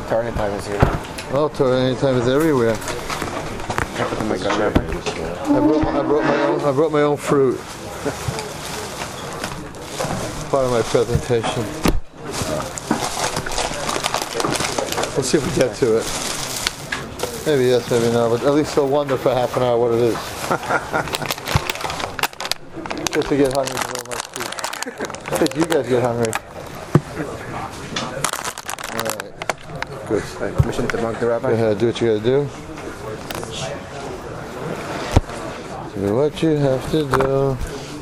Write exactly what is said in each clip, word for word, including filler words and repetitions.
Torah anytime is here. Well, Torah anytime is everywhere. I put the mic on, Rabbi. I brought, my, I brought my own. I brought my own fruit. Part of my presentation. We'll see if we get to it. Maybe yes, maybe no, but at least we'll wonder for half an hour what it is. Just to get hungry to know my food. I think you guys get hungry. Alright. Good. Right, mission to mug the Rabbi. Go ahead, do what you gotta do. Do what you have to do.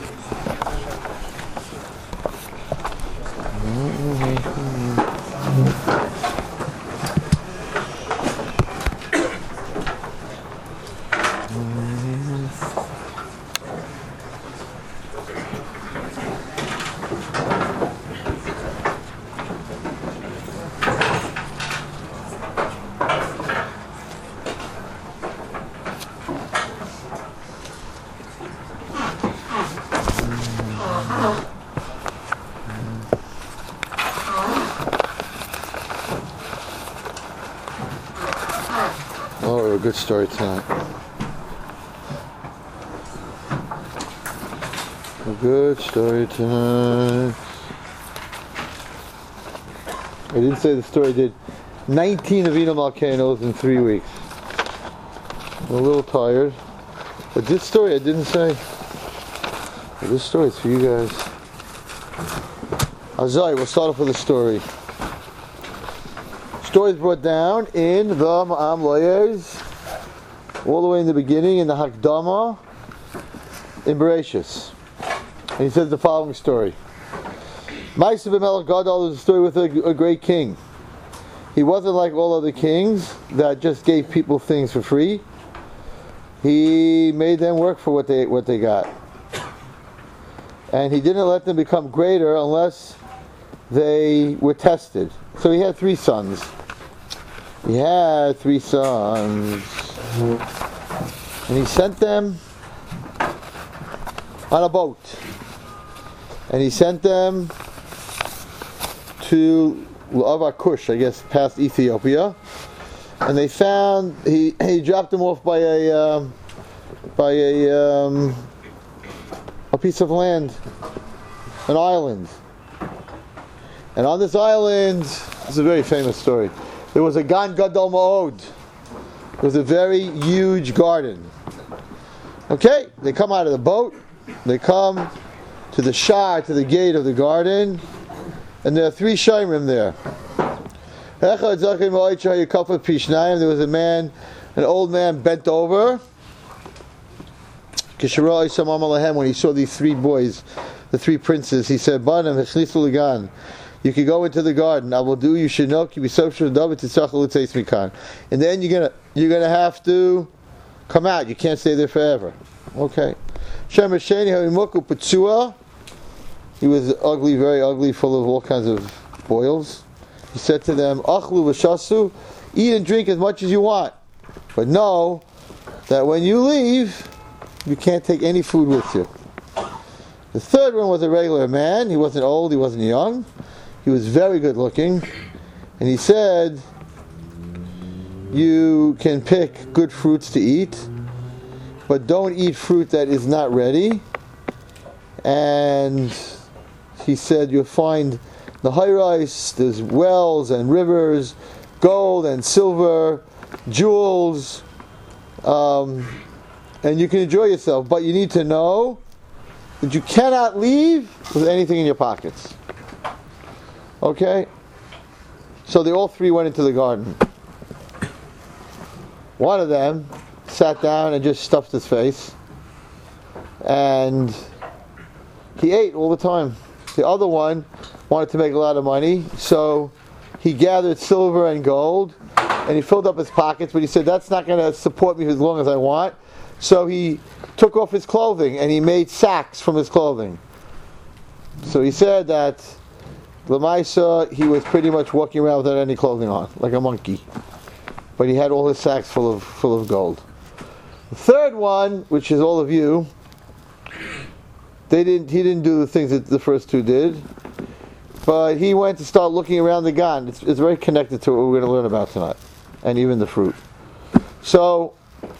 Oh, a good story tonight. A good story tonight. I didn't say the story did nineteen Avinu Malkenos in three weeks. I'm a little tired. But this story I didn't say. But this story is for you guys. Azai, we'll start off with a story. Story is brought down in the Ma'am Lawyers, all the way in the beginning, in the Hakdama, in Bereshis. And he says the following story. Ma'aseh b'melech gadol is a story with a, a great king. He wasn't like all other kings that just gave people things for free. He made them work for what they what they got. And he didn't let them become greater unless they were tested. So he had three sons. He had three sons. And he sent them on a boat. And he sent them to La'avar Kush, I guess, past Ethiopia. And they found, he, he dropped them off by a, um, by a, um, a piece of land, an island. And on this island, this is a very famous story, there was a Gan Gadol Ma'od. It was a very huge garden. Okay, they come out of the boat, they come to the shah, to the gate of the garden, and there are three shayrim there. There was a man, an old man bent over. When he saw these three boys, the three princes, he said, you can go into the garden. I will do you should know. And then you're gonna you're gonna have to come out. You can't stay there forever. Okay. He was ugly, very ugly, full of all kinds of boils. He said to them, Achlu v'shasu, eat and drink as much as you want. But know that when you leave, you can't take any food with you. The third one was a regular man. He wasn't old, he wasn't young. He was very good looking. And he said, you can pick good fruits to eat, but don't eat fruit that is not ready. And he said, you'll find the high rice, there's wells and rivers, gold and silver, jewels, um, and you can enjoy yourself, but you need to know that you cannot leave with anything in your pockets. Okay? So they all three went into the garden. One of them sat down and just stuffed his face, and he ate all the time. The other one wanted to make a lot of money, so he gathered silver and gold, and he filled up his pockets, but he said, that's not going to support me as long as I want. So he took off his clothing, and he made sacks from his clothing. So he said that Lamaisa, he was pretty much walking around without any clothing on, like a monkey. But he had all his sacks full of full of gold. The third one, which is all of you, they didn't. He didn't do the things that the first two did. but he went to start looking around the Gan. It's, it's very connected to what we're going to learn about tonight, and even the fruit. So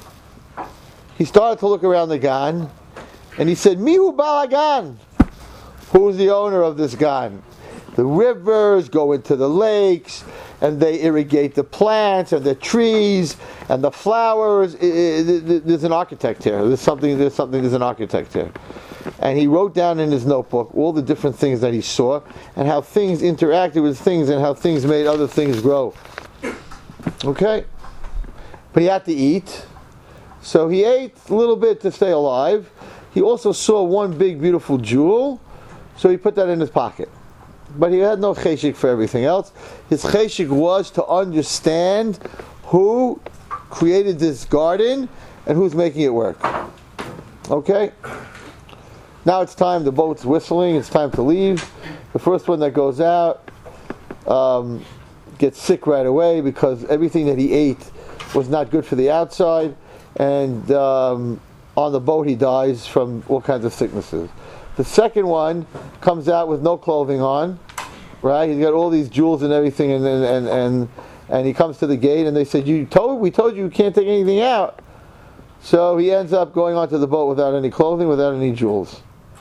he started to look around the Gan, and he said, Mihu Balagan. Who's the owner of this Gan? The rivers go into the lakes, and they irrigate the plants and the trees and the flowers. I, I, there's an architect here. There's something. There's something. There's an architect here. And he wrote down in his notebook all the different things that he saw and how things interacted with things and how things made other things grow. Okay, but he had to eat, so he ate a little bit to stay alive. He also saw one big beautiful jewel, so he put that in his pocket. But he had no cheshik for everything else. His cheshik was to understand who created this garden and who's making it work. Okay? Now it's time, the boat's whistling, it's time to leave. The first one that goes out um, gets sick right away because everything that he ate was not good for the outside, and um, on the boat he dies from all kinds of sicknesses. The second one comes out with no clothing on, right? He's got all these jewels and everything, and and and and, and he comes to the gate, and they said, "You told we told you you can't take anything out." So he ends up going onto the boat without any clothing, without any jewels.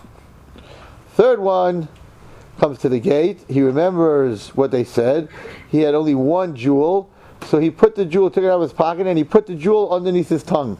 Third one comes to the gate. He remembers what they said. He had only one jewel, so he put the jewel, took it out of his pocket, and he put the jewel underneath his tongue.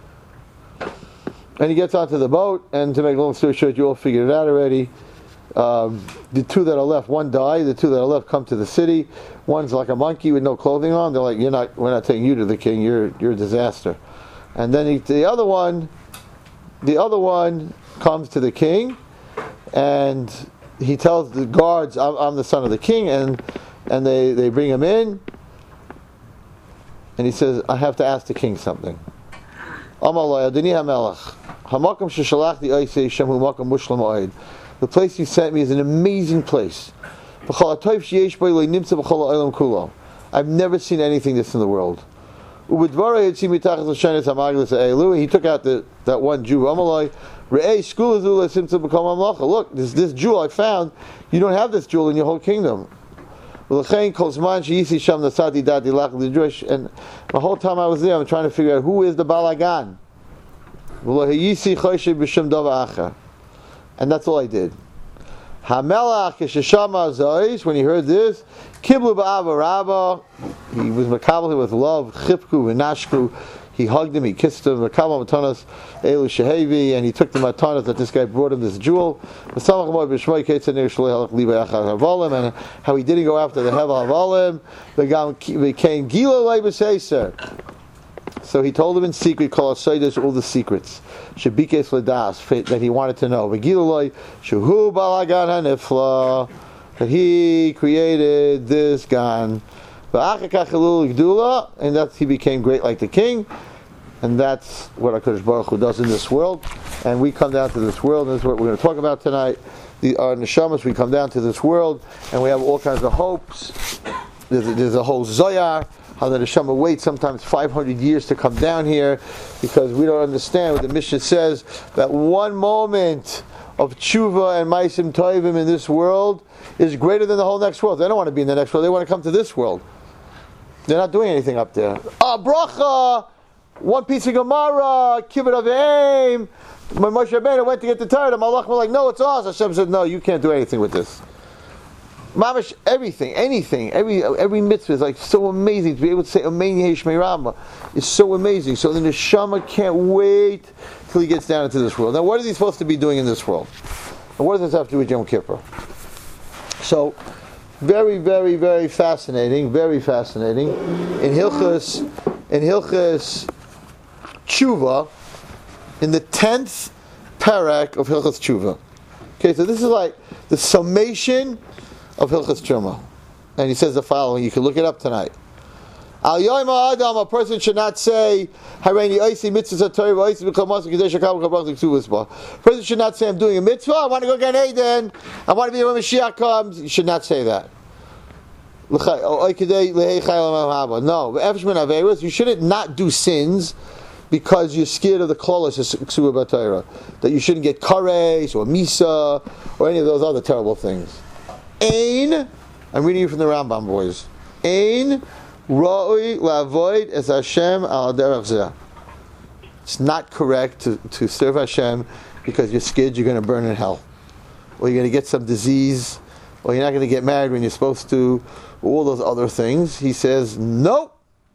And he gets onto the boat, and to make a long story short, you all figured it out already. Um, the two that are left, one die. The two that are left come to the city. One's like a monkey with no clothing on. They're like, "You're not. We're not taking you to the king. You're you're a disaster." And then he, the other one, the other one comes to the king, and he tells the guards, "I'm, I'm the son of the king," and and they, they bring him in, and he says, "I have to ask the king something." The place you sent me is an amazing place. I've never seen anything this in the world. He took out the, that one jewel. Look, this, this jewel I found, you don't have this jewel in your whole kingdom. And the whole time I was there, I'm trying to figure out who is the Balagan. And that's all I did. When he heard this, he was makabel with love, chipku and nashku. He hugged him, he kissed him, and he took the matanas that this guy brought him this jewel. And how he didn't go after the Hevel Havalim, became Gila Leibaseser. So he told him in secret, all the secrets that he wanted to know. That he created this Gan. And that he became great like the king. And that's what HaKadosh Baruch Hu does in this world. And we come down to this world, and this is what we're going to talk about tonight. The, our neshamas, we come down to this world, and we have all kinds of hopes. There's a, there's a whole zoyar, how the neshama waits sometimes five hundred years to come down here, because we don't understand what the Mishnah says, that one moment of tshuva and ma'asim tovim in this world is greater than the whole next world. They don't want to be in the next world, they want to come to this world. They're not doing anything up there. Ah, bracha, one piece of Gemara, kibbut of aim. When Moshe Rabbeinu went to get the Torah, the Malach were like, "No, it's ours." Hashem said, "No, you can't do anything with this." Mamash, everything, anything, every every mitzvah is like so amazing to be able to say Amen Yehi Shmei Rama. It's so amazing. So the neshama can't wait till he gets down into this world. Now, what is he supposed to be doing in this world? And what does this have to do with Yom Kippur? So, very, very, very fascinating. Very fascinating. In Hilchos, in Hilchos Tshuva, in the tenth parak of Hilchos Tshuva. Okay, so this is like the summation of Hilchos Tshuva, and he says the following. You can look it up tonight. Al Yom Adam, a person should not say, "Hareini Oisi Mitzvah Torah Oisi B'Chamas Kadesh Hakam Kabach Tzuvasba." Person should not say, "I'm doing a mitzvah. I want to go Gan Eden. I want to be when Mashiach comes." You should not say that. No, you shouldn't not do sins because you're scared of the klolos of Ksubah B'Torah, that you shouldn't get kares or misa or any of those other terrible things. Ein, I'm reading you from the Rambam, boys. Ein ra'ui la'avoid es Hashem al derech zeh. It's not correct to, to serve Hashem because you're scared you're going to burn in hell, or you're going to get some disease, or you're not going to get married when you're supposed to, all those other things. He says, nope.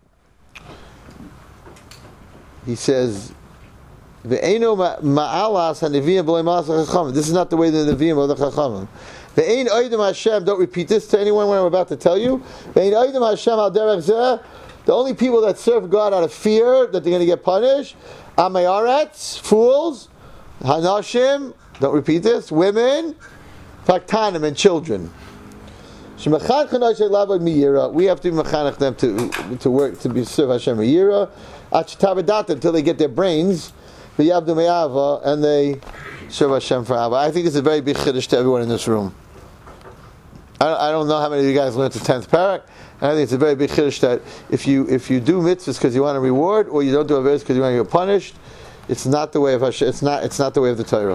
He says, Ve'eno ma'alas ha'neviim b'lei ma'alas ha'chachamim. This is not the way the neviim or the chachamim. Ve'ein oidem Hashem, don't repeat this to anyone what I'm about to tell you. Ve'ein oidem Hashem al derech zeh. The only people that serve God out of fear that they're going to get punished, Amei Aretz, fools, Hanashim, don't repeat this, women, Faktanim, and children. We have to be mechanech them to to work to be serve Hashem Miyira, until they get their brains, and they serve Hashem for Ava. I think it's a very big chiddush to everyone in this room. I, I don't know how many of you guys learned the tenth parak, and I think it's a very big chiddush that if you if you do mitzvahs because you want a reward, or you don't do averos because you want to get punished, it's not the way of Hashem. It's not. It's not the way of the Torah.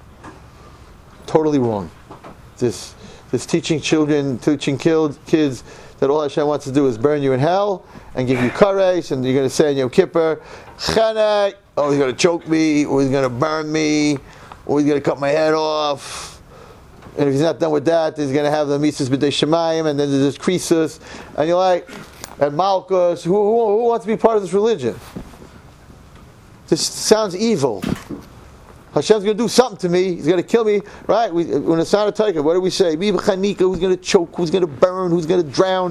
Totally wrong. This this teaching children, teaching kids that all Hashem wants to do is burn you in hell and give you kares, and you're going to say in Yom Kippur, Chana, oh, he's going to choke me, or he's going to burn me, or he's going to cut my head off. And if he's not done with that, he's going to have the Mises B'dei Shemayim, and then there's Krisus, and you're like, and Malchus, who, who, who wants to be part of this religion? This sounds evil. Hashem's going to do something to me. He's going to kill me, right? We, when it's not a tiger, what do we say? Who's going to choke? Who's going to burn? Who's going to drown?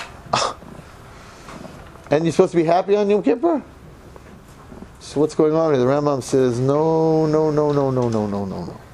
And you're supposed to be happy on Yom Kippur? So what's going on here? The Rambam says, no, no, no, no, no, no, no, no, no.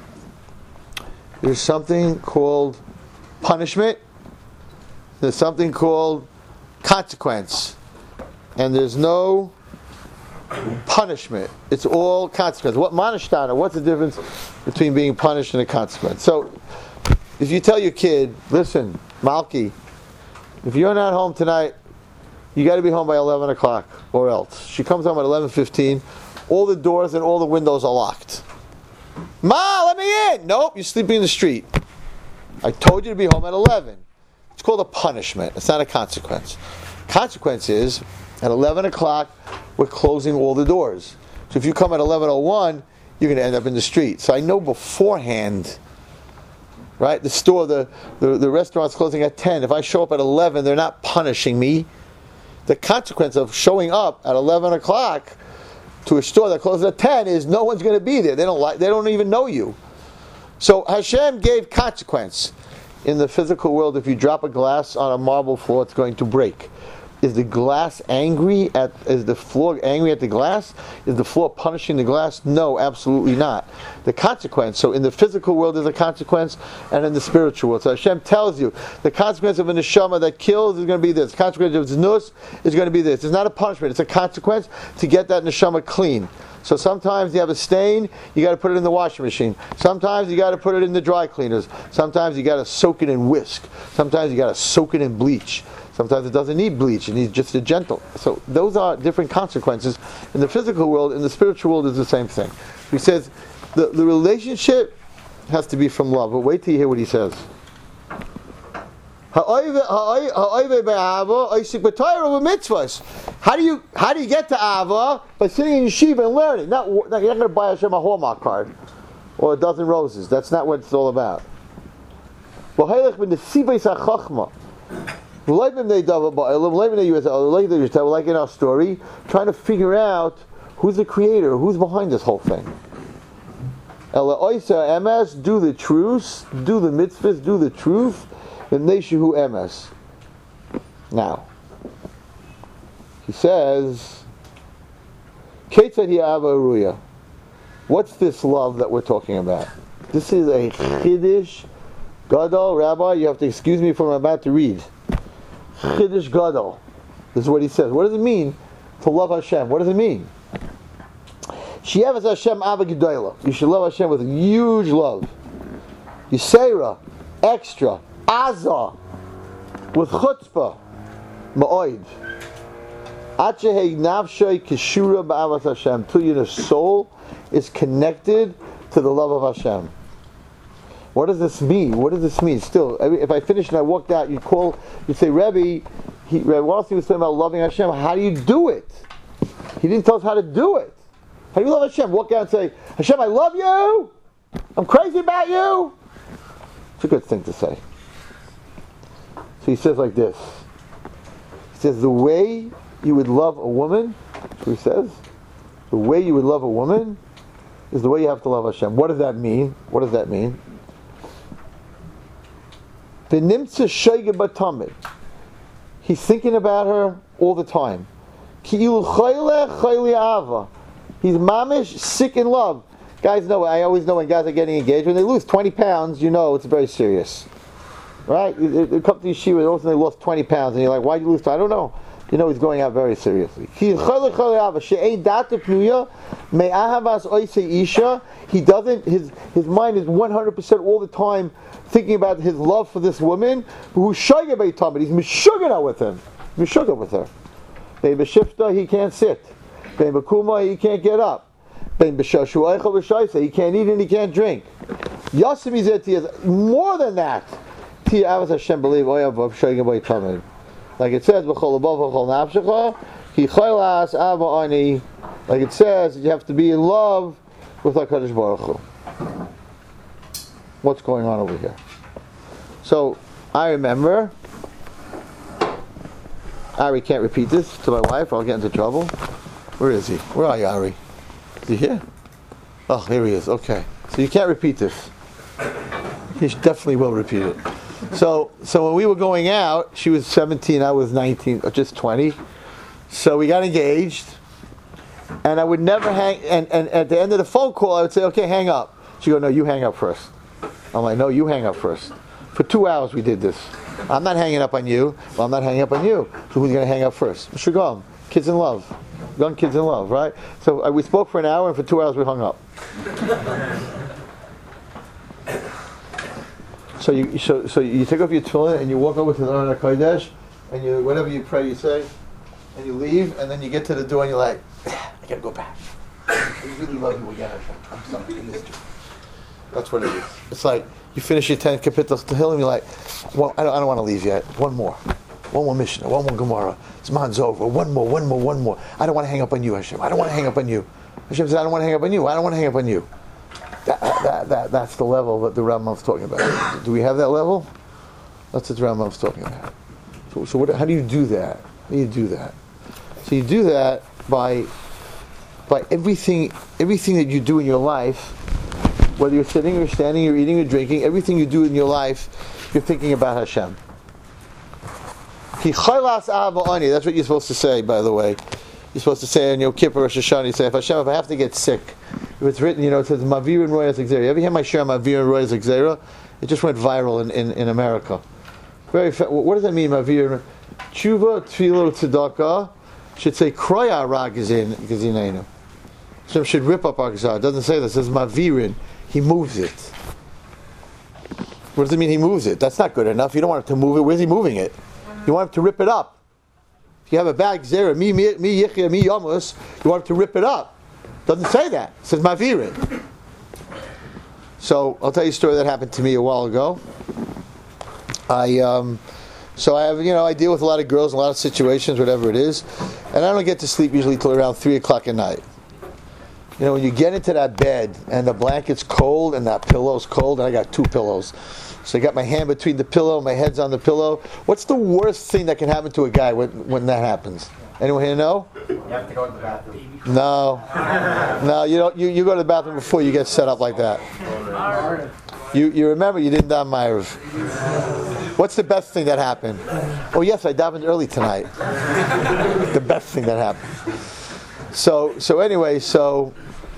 There's something called punishment. There's something called consequence. And there's no punishment. It's all consequence. What manishtana? What's the difference between being punished and a consequence? So, if you tell your kid, listen, Malki, if you're not home tonight, you got to be home by eleven o'clock, or else. She comes home at eleven fifteen. All the doors and all the windows are locked. Ma, let me in. Nope, you're sleeping in the street. I told you to be home at eleven. It's called a punishment. It's not a consequence. Consequence is, at eleven o'clock, we're closing all the doors. So if you come at eleven oh one, you're going to end up in the street. So I know beforehand, right? The store, the, the, the restaurant's closing at ten. If I show up at eleven, they're not punishing me. The consequence of showing up at eleven o'clock to a store that closes at ten is no one's going to be there. They don't like. They don't even know you. So Hashem gave consequence. In the physical world, if you drop a glass on a marble floor, it's going to break. Is the glass angry at, is the floor angry at the glass? Is the floor punishing the glass? No, absolutely not. The consequence, so in the physical world there's a consequence, and in the spiritual world. So Hashem tells you, the consequence of a neshama that kills is going to be this. The consequence of znus is going to be this. It's not a punishment, it's a consequence to get that neshama clean. So sometimes you have a stain, you got to put it in the washing machine. Sometimes you got to put it in the dry cleaners. Sometimes you got to soak it in whisk. Sometimes you got to soak it in bleach. Sometimes it doesn't need bleach, it needs just a gentle. So those are different consequences. In the physical world, in the spiritual world, is the same thing. He says the, the relationship has to be from love. But wait till you hear what he says. How do you how do you get to Ava? By sitting in yeshiva and learning. Not, you're not going to buy Hashem a Hallmark card or a dozen roses. That's not what it's all about. Like in our story, trying to figure out who's the creator, who's behind this whole thing. M S, do the truth, do the mitzvahs, do the truth, and Neshu M S. Now, he says, what's this love that we're talking about? This is a Chiddush Gadol. Rabbi, you have to excuse me for what I'm about to read. Chiddush Gadol. This is what he says. What does it mean to love Hashem? What does it mean? She'evas Hashem Ava Gedola. You should love Hashem with huge love. Yisera, extra, Azah, with chutzpah, ma'oid. Achehei nafshay kishura ba'avas Hashem. Till your soul is connected to the love of Hashem. What does this mean? What does this mean? Still, if I finished and I walked out, you'd call, you'd say, Rebbe, he, Rebbe Wallerstein was talking about loving Hashem. How do you do it? He didn't tell us how to do it. How do you love Hashem? Walk out and say, Hashem, I love you. I'm crazy about you. It's a good thing to say. So he says like this. He says, the way you would love a woman, that's what he says, the way you would love a woman is the way you have to love Hashem. What does that mean? What does that mean? V'nimtza shayge batamid. He's thinking about her all the time. Ki'ilu chayle chayle ava. He's mamish, sick in love. Guys know, I always know when guys are getting engaged, when they lose twenty pounds, you know it's very serious. Right? They, they come to yeshiva, all of a sudden they lost twenty pounds, and you're like, why'd you lose? I don't know. You know he's going out very seriously. He doesn't, his, his mind is one hundred percent all the time thinking about his love for this woman, who's shayga beitamid. He's mishugana with him. Mishuga with her. Bein b'shifta, he can't sit. Bein b'kuma, he can't get up. Bein b'shashu eichel b'shayse, he can't eat and he can't drink. Yasim izet, more than that. Tia avas Hashem believe oyav shayga beitamid. Like it says, like it says, you have to be in love with HaKadosh Baruch Hu. What's going on over here? So, I remember, Ari can't repeat this to my wife, or I'll get into trouble. Where is he? Where are you, Ari? Is he here? Oh, here he is. Okay. So you can't repeat this. He definitely will repeat it. So, so when we were going out, she was seventeen, I was nineteen, or just twenty. So we got engaged, and I would never hang. And, and at the end of the phone call, I would say, "Okay, hang up." She would go, "No, you hang up first." I'm like, "No, you hang up first." For two hours, we did this. I'm not hanging up on you. Well, I'm not hanging up on you. So who's going to hang up first? Shugam, kids in love, young kids in love, right? So uh, we spoke for an hour, and for two hours, we hung up. So you so, so you take off your tefillin and you walk over to the Aron HaKodesh and you whatever you pray you say and you leave and then you get to the door and you're like, I gotta go back. I really love you again. I'm sorry, I missed you. That's what it is. It's like you finish your ten kapitals to Hill and you're like, well, I don't, I don't want to leave yet. One more, one more Mishnah, one more Gemara. Zman's over. One more, one more, one more. I don't want to hang up on you, Hashem. I don't want to hang up on you. Hashem says, I don't want to hang up on you. I don't want to hang up on you. That, that, that, that's the level that the Rambam's talking about. Do we have that level? That's what the Rambam's talking about. So, so what, how do you do that? How do you do that? So you do that by by everything everything that you do in your life, whether you're sitting or standing, you're eating or drinking, everything you do in your life, you're thinking about Hashem. That's what you're supposed to say, by the way. You're supposed to say on Yom Kippur, Rosh Hashanah, you say, if Hashem, if I have to get sick, if it's written, you know, it says, Mavir and Royas Exera. You ever hear my share, Mavir and Royas Exera? It just went viral in, in, in America. Very. Fa- what does that mean, Mavir? Tshuva, Tefillah, Tzedakah should say, Kroya Ra Gazinenu. Hashem should rip up our Gazar. It doesn't say this. It says, Mavirin. He moves it. What does it mean he moves it? That's not good enough. You don't want him to move it. Where's he moving it? You want him to rip it up. If you have a bad Gzera, mi mi yichya, mi yamus, you want him to rip it up. Doesn't say that. It says Mavirin. So I'll tell you a story that happened to me a while ago. I um, so I have you know I deal with a lot of girls, a lot of situations, whatever it is, and I don't get to sleep usually till around three o'clock at night. You know, when you get into that bed and the blanket's cold and that pillow's cold, and I got two pillows. So I got my hand between the pillow, my head's on the pillow. What's the worst thing that can happen to a guy when, when that happens? Anyone here know? You have to go to the bathroom. No. No, you don't you, you go to the bathroom before you get set up like that. You you remember you didn't daven Ma'ariv. What's the best thing that happened? Oh yes, I davened early tonight. The best thing that happened. So so anyway, so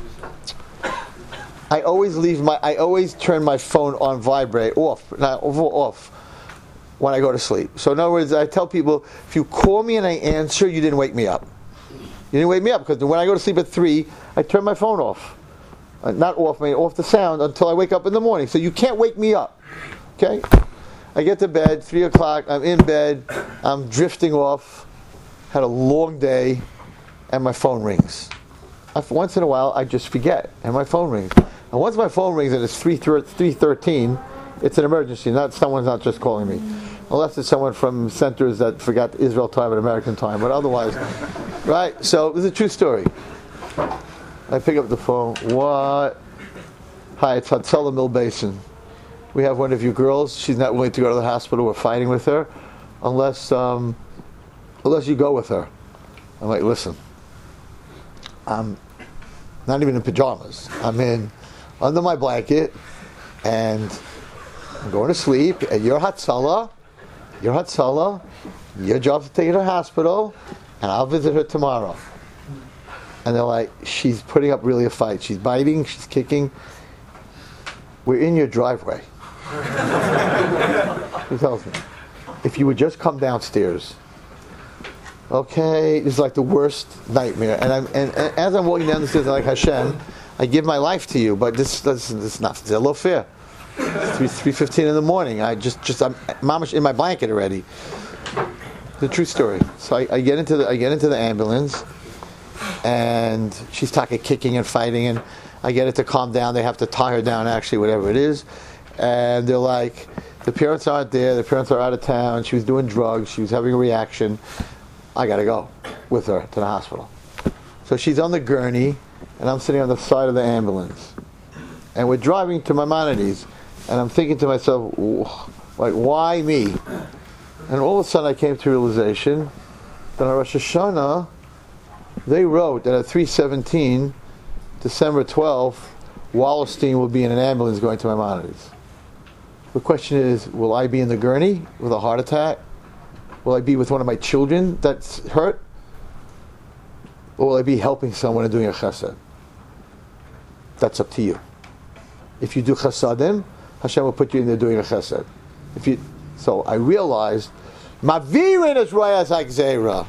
I always leave my. I always turn my phone on vibrate off, not off, when I go to sleep. So in other words, I tell people, if you call me and I answer, you didn't wake me up. You didn't wake me up because when I go to sleep at three, I turn my phone off, uh, not off, I mean off the sound until I wake up in the morning. So you can't wake me up. Okay, I get to bed three o'clock. I'm in bed. I'm drifting off. Had a long day, and my phone rings. I, once in a while, I just forget, and my phone rings. And once my phone rings and it's three thirteen, it's an emergency. Not someone's not just calling me, unless it's someone from centers that forgot Israel time and American time. But otherwise, right? So it was a true story. I pick up the phone. What? Hi, it's Hatzalah Mill Basin. We have one of your girls. She's not willing to go to the hospital. We're fighting with her, unless um, unless you go with her. I'm like, listen. I'm not even in pajamas. I'm in under my blanket, and I'm going to sleep. And you're Hatzalah. You're Hatzalah. Your job's to take her to the hospital, and I'll visit her tomorrow. And they're like, she's putting up really a fight. She's biting. She's kicking. We're in your driveway. He tells me, if you would just come downstairs. Okay, it's like the worst nightmare. And I'm and, and as I'm walking down the stairs, I'm like, Hashem, I give my life to you, but this this, this is not it's a little fair. Three three fifteen in the morning. I just just I'm mamish in my blanket already. The true story. So I, I get into the I get into the ambulance, and she's talking kicking and fighting, and I get it to calm down. They have to tie her down, actually, whatever it is. And they're like, the parents aren't there. The parents are out of town. She was doing drugs. She was having a reaction. I got to go with her to the hospital. So she's on the gurney, and I'm sitting on the side of the ambulance. And we're driving to Maimonides, and I'm thinking to myself, like, why me? And all of a sudden I came to realization that on Rosh Hashanah, they wrote that at three seventeen, December twelfth, Wallerstein will be in an ambulance going to Maimonides. The question is, will I be in the gurney with a heart attack? Will I be with one of my children that's hurt? Or will I be helping someone and doing a chesed? That's up to you. If you do chesedim, Hashem will put you in there doing a chesed. If you, so I realized, Mavirin is royas ha'gzeira.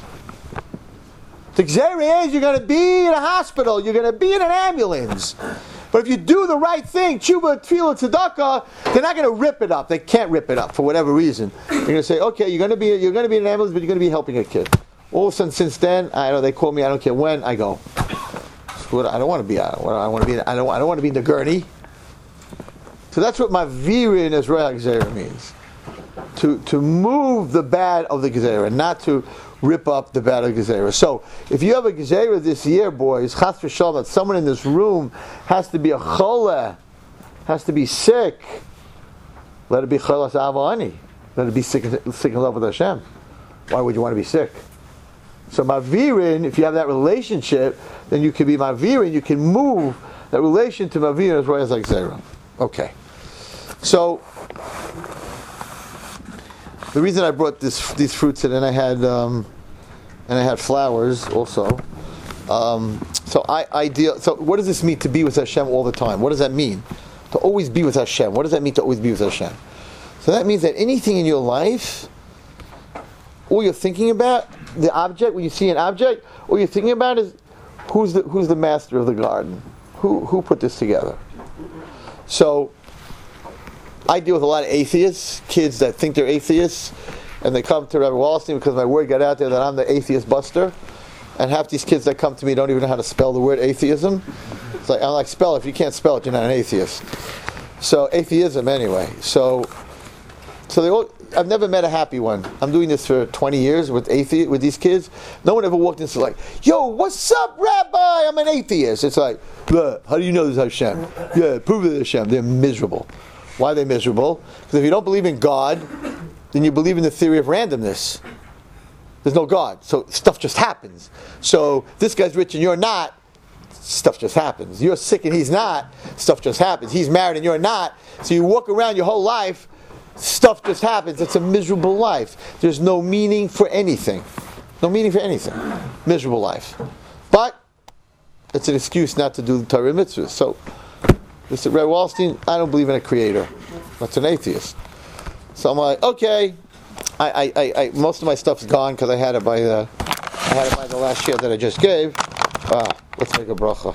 The gzeira is you're going to be in a hospital, you're going to be in an ambulance. But if you do the right thing, tshuva, tefillah, tzedakah, they're not going to rip it up. They can't rip it up for whatever reason. You're going to say, okay, you're going to be you're going to be in an ambulance, but you're going to be helping a kid. All of a sudden, since then, I know they call me. I don't care when I go. I don't want to be. I don't, I want to be. I don't. I don't want to be in the gurney. So that's what mavirin as royal gzeira means. To to move the bad of the gzeira, not to rip up the bad of Gezerah. So, if you have a Gezerah this year, boys, chas v'shalom, that someone in this room has to be a choleh, has to be sick, let it be cholas avani. Let it be sick, sick in love with Hashem. Why would you want to be sick? So, mavirin, if you have that relationship, then you can be mavirin, you can move that relation to mavirin as well as like Gezerah. Okay. So, the reason I brought this, these fruits in, and I had um, and I had flowers also. Um, so I, I deal. So what does this mean to be with Hashem all the time? What does that mean? To always be with Hashem. What does that mean to always be with Hashem? So that means that anything in your life, all you're thinking about, the object, when you see an object, all you're thinking about is who's the who's the master of the garden? Who who put this together? So I deal with a lot of atheists, kids that think they're atheists, and they come to Rabbi Wallerstein because my word got out there that I'm the atheist buster. And half these kids that come to me don't even know how to spell the word atheism. It's like, I'm like, spell it. If you can't spell it, you're not an atheist. So, atheism anyway. So, so they all, I've never met a happy one. I'm doing this for twenty years with athe- with these kids. No one ever walked in and said like, yo, what's up, Rabbi? I'm an atheist. It's like, how do you know this is Hashem? Yeah, prove it is Hashem. They're miserable. Why are they miserable? Because if you don't believe in God, then you believe in the theory of randomness. There's no God, so stuff just happens. So this guy's rich and you're not, stuff just happens. You're sick and he's not, stuff just happens. He's married and you're not, so you walk around your whole life, stuff just happens. It's a miserable life. There's no meaning for anything. No meaning for anything. Miserable life. But it's an excuse not to do the Torah mitzvahs. So Mister Red Wallerstein, I don't believe in a creator. That's an atheist. So I'm like, okay. I, I, I, most of my stuff's gone because I had it by the, I had it by the last year that I just gave. Ah, let's make a bracha.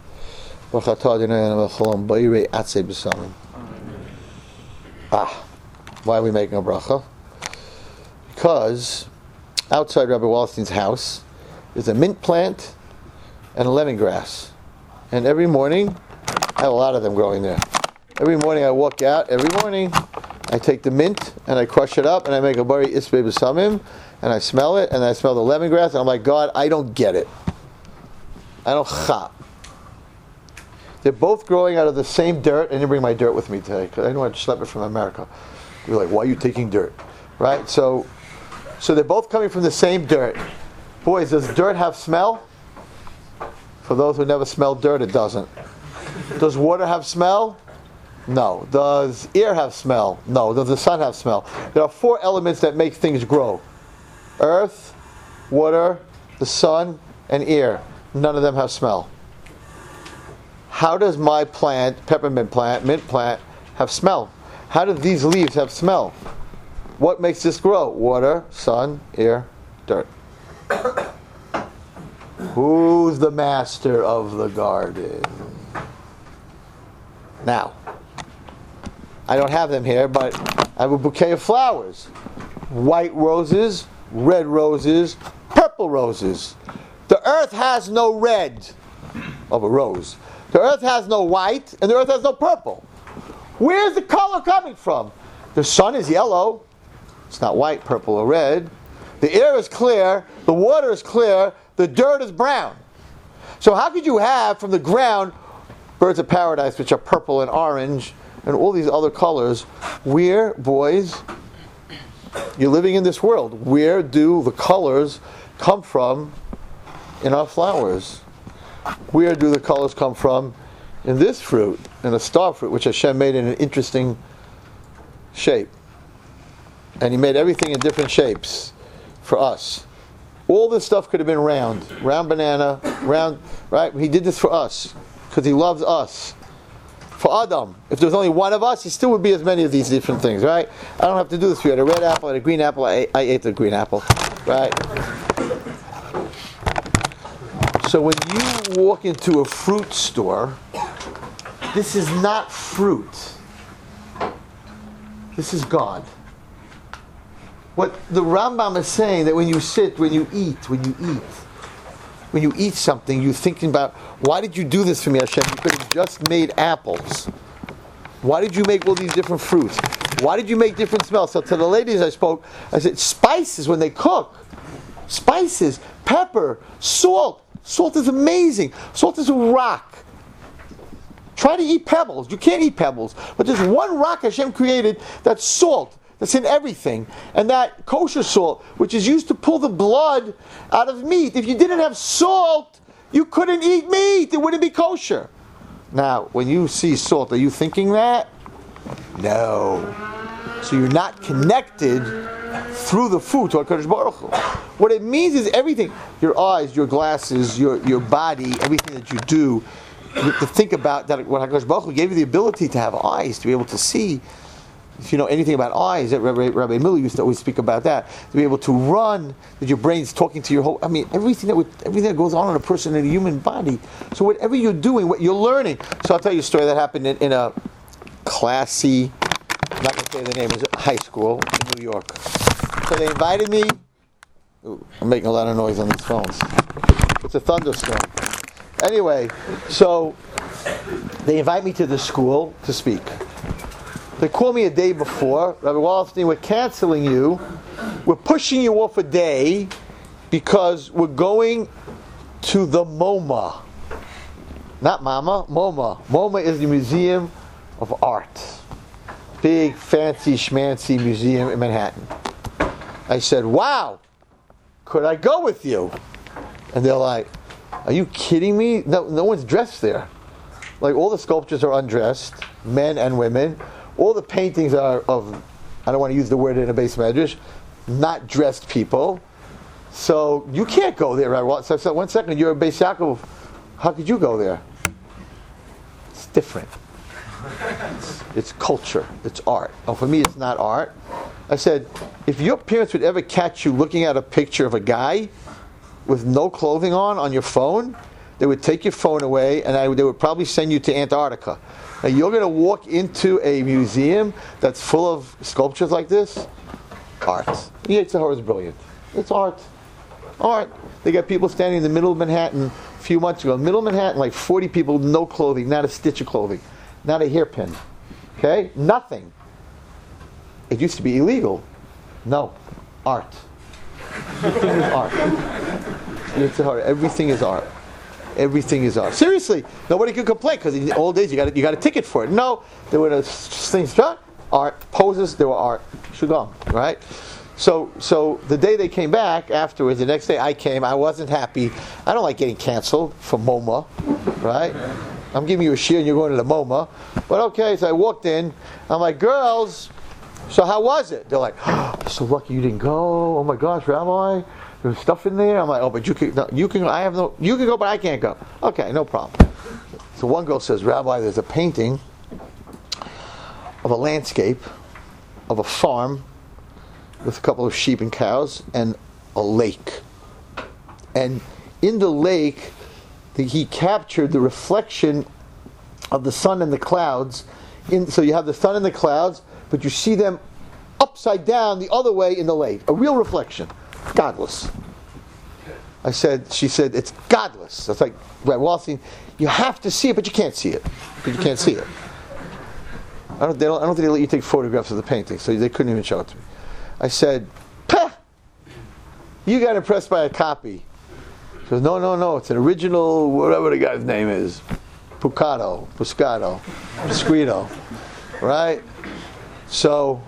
Ah, why are we making a bracha? Because outside Rabbi Wallerstein's house is a mint plant and a lemongrass, and every morning I have a lot of them growing there. Every morning I walk out, every morning I take the mint and I crush it up and I make a bari isbei b'samim and I smell it and I smell the lemongrass and I'm like, God, I don't get it. I don't chap. They're both growing out of the same dirt. I didn't bring my dirt with me today because I didn't want to schlep it from America. You're like, why are you taking dirt? Right? So, so they're both coming from the same dirt. Boys, does dirt have smell? For those who never smelled dirt, it doesn't. Does water have smell? No. Does air have smell? No. Does the sun have smell? There are four elements that make things grow. Earth, water, the sun, and air. None of them have smell. How does my plant, peppermint plant, mint plant, have smell? How do these leaves have smell? What makes this grow? Water, sun, air, dirt. Who's the master of the garden? Now, I don't have them here, but I have a bouquet of flowers. White roses, red roses, purple roses. The earth has no red of a rose. The earth has no white, and the earth has no purple. Where's the color coming from? The sun is yellow. It's not white, purple, or red. The air is clear. The water is clear. The dirt is brown. So how could you have from the ground birds of paradise, which are purple and orange, and all these other colors? Where, boys, you're living in this world, where do the colors come from in our flowers? Where do the colors come from in this fruit, in a star fruit, which Hashem made in an interesting shape? And He made everything in different shapes for us. All this stuff could have been round. Round banana, round, right? He did this for us, because He loves us. For Adam, if there was only one of us, He still would be as many of these different things, right? I don't have to do this for you. I had a red apple, I had a green apple, I ate, I ate the green apple, right? So when you walk into a fruit store, this is not fruit. This is God. What the Rambam is saying, that when you sit, when you eat, when you eat, when you eat something, you're thinking about, why did you do this for me, Hashem? You could have just made apples. Why did you make all these different fruits? Why did you make different smells? So to the ladies I spoke, I said, spices when they cook. Spices, pepper, salt. Salt is amazing. Salt is a rock. Try to eat pebbles. You can't eat pebbles. But there's one rock Hashem created that's salt. That's in everything. And that kosher salt, which is used to pull the blood out of meat. If you didn't have salt, you couldn't eat meat. It wouldn't be kosher. Now, when you see salt, are you thinking that? No. So you're not connected through the food to HaKadosh Baruch Hu. What it means is everything. Your eyes, your glasses, your, your body, everything that you do. You have to think about that. What HaKadosh Baruch Hu gave you the ability to have eyes, to be able to see. If you know anything about eyes, Rabbi, Rabbi Miller used to always speak about that. To be able to run, that your brain's talking to your whole. I mean, everything that would, everything that goes on in a person, in a human body. So whatever you're doing, what you're learning. So I'll tell you a story that happened in, in a classy, I'm not going to say the name, it was a high school in New York. So they invited me. Ooh, I'm making a lot of noise on these phones. It's a thunderstorm. Anyway, so they invite me to the school to speak. They call me a day before. Rabbi Wallerstein, we're canceling you. We're pushing you off a day because we're going to the MoMA. Not Mama, MoMA. MoMA is the Museum of Art. Big, fancy, schmancy museum in Manhattan. I said, wow, could I go with you? And they're like, are you kidding me? No, no one's dressed there. Like, all the sculptures are undressed, men and women. All the paintings are of, I don't want to use the word in a base medrash, not dressed people. So you can't go there, right? So I said, one second, you're a Beis Yaakov. How could you go there? It's different. It's, it's culture. It's art. Oh, for me, it's not art. I said, if your parents would ever catch you looking at a picture of a guy with no clothing on on your phone, they would take your phone away and I, they would probably send you to Antarctica. Now, you're going to walk into a museum that's full of sculptures like this? Art. Yetzer Hara is brilliant. It's art. Art. They got people standing in the middle of Manhattan a few months ago. Middle of Manhattan, like forty people, no clothing, not a stitch of clothing, not a hairpin. Okay? Nothing. It used to be illegal. No. Art. Everything is art. It's art. Everything is art. Everything is art. Seriously, nobody could complain because in the old days you got you got a ticket for it. No, there were things, art poses. There were art. Shugam, right? So, so the day they came back afterwards, the next day I came. I wasn't happy. I don't like getting canceled for MoMA, right? I'm giving you a shir and you're going to the MoMA, but okay. So I walked in. I'm like, girls. So how was it? They're like, oh, so lucky you didn't go. Oh my gosh, Rabbi. There's stuff in there. I'm like, oh, but you can, no, you can. I have no. You can go, but I can't go. Okay, no problem. So one girl says, Rabbi, there's a painting of a landscape of a farm with a couple of sheep and cows and a lake. And in the lake, the, he captured the reflection of the sun and the clouds. In, so you have the sun and the clouds, but you see them upside down the other way in the lake. A real reflection. Godless. I said, she said, it's godless. That's like, Rabbi Wallerstein, you have to see it, but you can't see it. But you can't see it. I don't, they don't, I don't think they let you take photographs of the painting, so they couldn't even show it to me. I said, Pah! You got impressed by a copy. She goes, no, no, no, it's an original, whatever the guy's name is. Pucato, Puscato, Pusquito, right? So,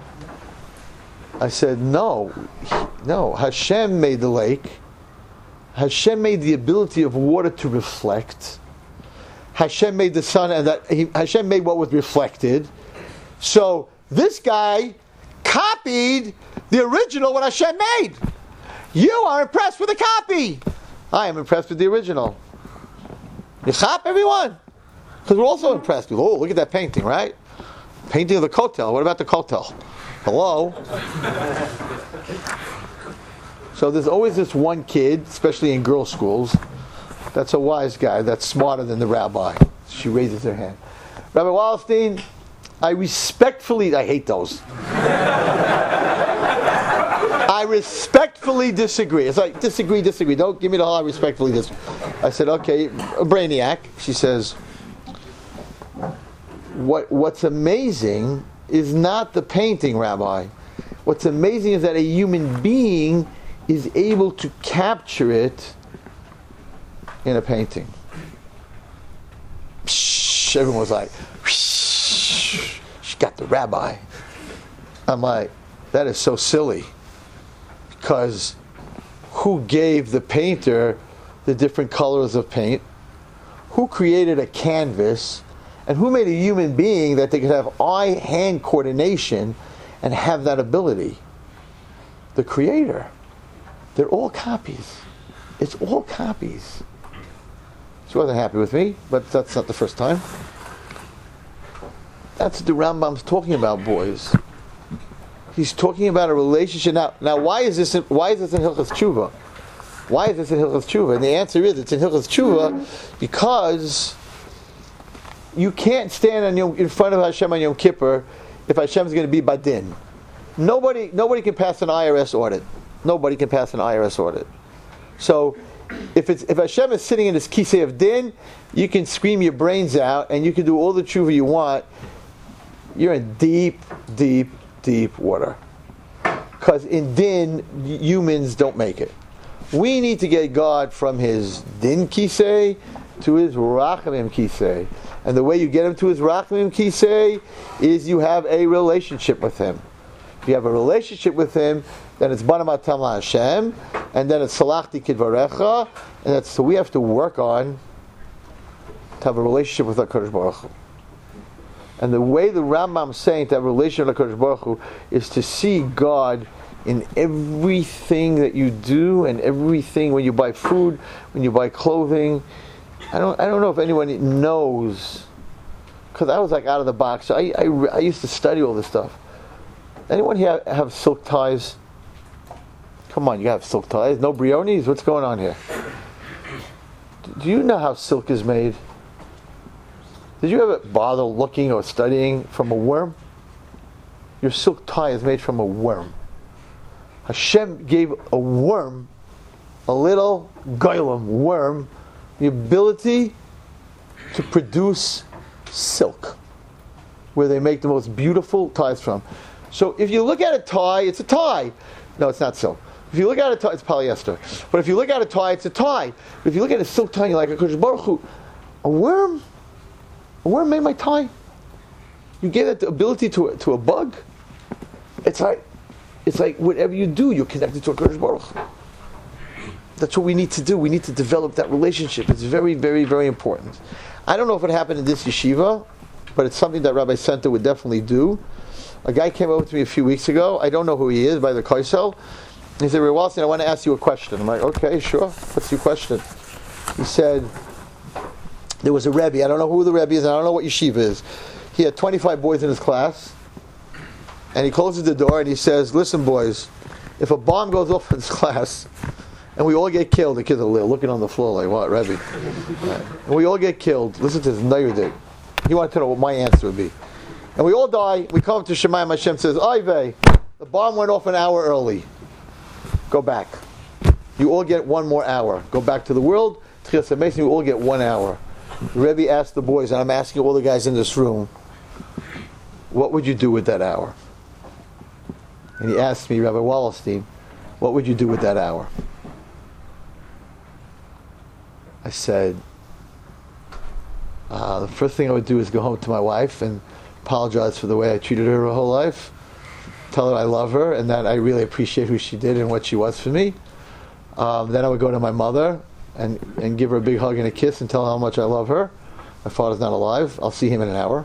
I said, no, no, Hashem made the lake. Hashem made the ability of water to reflect. Hashem made the sun, and that he, Hashem made what was reflected. So this guy copied the original what Hashem made. You are impressed with the copy. I am impressed with the original. Yichap, everyone, because we're also impressed with. Oh, look at that painting, right? Painting of the Kotel. What about the Kotel? Hello. So there's always this one kid, especially in girls' schools, that's a wise guy, that's smarter than the rabbi. She raises her hand. Rabbi Wallerstein, I respectfully, I hate those. I respectfully disagree. It's like, disagree, disagree. Don't give me the whole I respectfully disagree. I said, okay, a brainiac. She says, what what's amazing is not the painting, Rabbi. What's amazing is that a human being is able to capture it in a painting. Psh, everyone was like, Psh, she got the rabbi. I'm like, that is so silly. Because who gave the painter the different colors of paint? Who created a canvas? And who made a human being that they could have eye-hand coordination and have that ability? The Creator. They're all copies. It's all copies. She wasn't happy with me, but that's not the first time. That's what the Rambam's talking about, boys. He's talking about a relationship. Now, now why is this in, why is this in Hilchos Tshuva? Why is this in Hilchos Tshuva? And the answer is it's in Hilchos Tshuva because you can't stand on Yom, in front of Hashem on Yom Kippur if Hashem is going to be badin. Nobody, nobody can pass an I R S audit. Nobody can pass an I R S audit. So, if it's if Hashem is sitting in this kisei of din, you can scream your brains out and you can do all the tshuva you want. You're in deep, deep, deep water. Because in din, humans don't make it. We need to get God from His din kisei to His rachamim kisei. And the way you get Him to His rachamim kisei is you have a relationship with Him. If you have a relationship with Him, then it's Bana Matam La Hashem, and then it's Salachti Kidvarecha, and that's, so we have to work on to have a relationship with HaKadosh Baruch Hu. And the way the Rambam is saying to have a relationship with HaKadosh Baruch Hu is to see God in everything that you do and everything when you buy food, when you buy clothing. I don't I don't know if anyone knows, because I was like out of the box. So I, I, I used to study all this stuff. Anyone here have silk ties? Come on, you have silk ties. No briones? What's going on here? Do you know how silk is made? Did you ever bother looking or studying from a worm? Your silk tie is made from a worm. Hashem gave a worm, a little goylem worm, the ability to produce silk. where they make the most beautiful ties from. So if you look at a tie, it's a tie. No, it's not silk. If you look at a tie, it's polyester. But if you look at a tie, it's a tie. But if you look at a silk tie, you're like, HaKadosh Baruch Hu, a worm? A worm made my tie? You gave that ability to, to a bug? It's like, it's like whatever you do, you're connected to HaKadosh Baruch Hu. That's what we need to do. We need to develop that relationship. It's very, very, very important. I don't know if it happened in this yeshiva, but it's something that Rabbi Senta would definitely do. A guy came over to me a few weeks ago. I don't know who he is, by the Kaisel. He said, Rabbi Wallerstein, I want to ask you a question. I'm like, okay, sure. What's your question? He said, there was a Rebbe. I don't know who the Rebbe is. I don't know what yeshiva is. He had twenty-five boys in his class. And he closes the door and he says, listen, boys, if a bomb goes off in this class, and we all get killed, the kids are looking on the floor like, what, Rebbe? Right. And we all get killed. Listen to this Nayudik. He wanted to know what my answer would be. And we all die. We come up to Shemayim. Hashem says, Ayve, the bomb went off an hour early. Go back. You all get one more hour. Go back to the world. Tchilas HaMesim, you all get one hour. The Rebbe asked the boys, and I'm asking all the guys in this room, what would you do with that hour? And he asked me, Rabbi Wallerstein, what would you do with that hour? I said, uh, the first thing I would do is go home to my wife and apologize for the way I treated her her whole life. Tell her I love her and that I really appreciate who she did and what she was for me. Um, then I would go to my mother and, and give her a big hug and a kiss and tell her how much I love her. My father's not alive. I'll see him in an hour.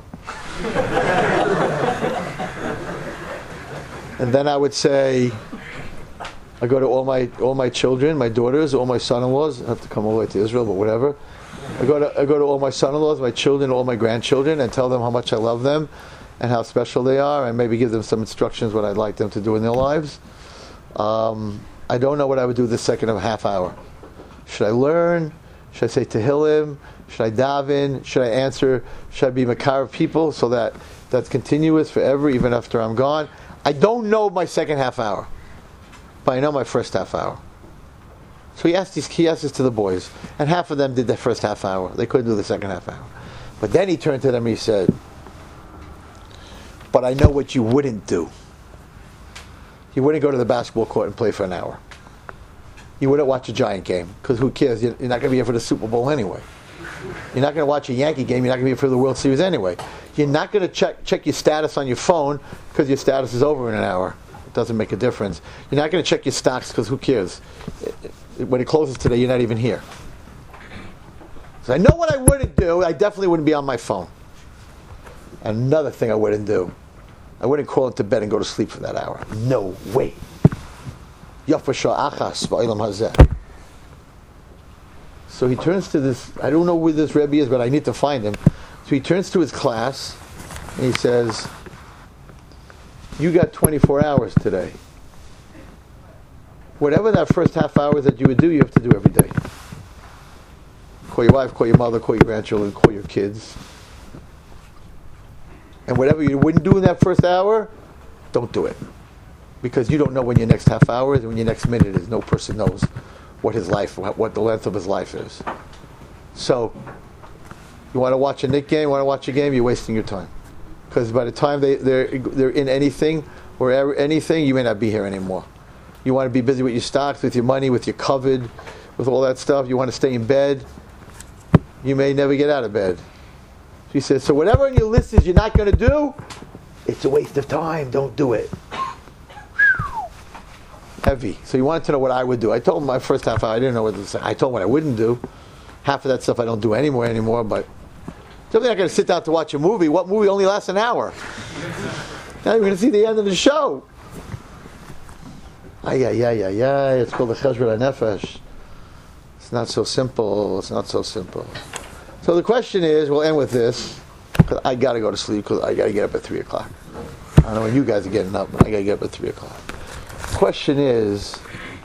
And then I would say, I go to all my all my children, my daughters, all my son-in-laws. I have to come all the way to Israel, but whatever. I go to I go to all my son-in-laws, my children, all my grandchildren, and tell them how much I love them and how special they are, and maybe give them some instructions what I'd like them to do in their lives. Um, I don't know what I would do the second of a half hour. Should I learn? Should I say Tehillim? Should I daven? Should I answer? Should I be Makar of people so that that's continuous forever, even after I'm gone? I don't know my second half hour, but I know my first half hour. So he asked these, he asked this to the boys, and half of them did the first half hour. They couldn't do the second half hour. But then he turned to them and he said, but I know what you wouldn't do. You wouldn't go to the basketball court and play for an hour. You wouldn't watch a Giant game, because who cares? You're not going to be here for the Super Bowl anyway. You're not going to watch a Yankee game. You're not going to be here for the World Series anyway. You're not going to check check your status on your phone because your status is over in an hour. It doesn't make a difference. You're not going to check your stocks because who cares? When it closes today, you're not even here. So I know what I wouldn't do. I definitely wouldn't be on my phone. Another thing I wouldn't do, I wouldn't crawl into bed and go to sleep for that hour. No way. Yafasha achas ba'olam hazeh. So he turns to this, I don't know where this Rebbe is, but I need to find him. So he turns to his class and he says, you got twenty-four hours today. Whatever that first half hour that you would do, you have to do every day. Call your wife, call your mother, call your grandchildren, call your kids. And whatever you wouldn't do in that first hour, don't do it. Because you don't know when your next half hour is and when your next minute is. No person knows what his life, what the length of his life is. So, you want to watch a Knick game, you want to watch a game, you're wasting your time. Because by the time they, they're, they're in anything, or ever, anything, you may not be here anymore. You want to be busy with your stocks, with your money, with your covered, with all that stuff. You want to stay in bed. You may never get out of bed. She says, so whatever on your list is you're not going to do, it's a waste of time. Don't do it. Heavy. So you wanted to know what I would do. I told him my first half hour, I didn't know what to say. I told him what I wouldn't do. Half of that stuff I don't do anymore anymore, but definitely not going to sit down to watch a movie. What movie only lasts an hour? Now you're going to see the end of the show. Ay, ay, ay, ay, ay. It's called the Cheshbon HaNefesh. It's not so simple. It's not so simple. So the question is, we'll end with this, because I got to go to sleep, because I got to get up at three o'clock. I don't know when you guys are getting up, but I got to get up at three o'clock. The question is,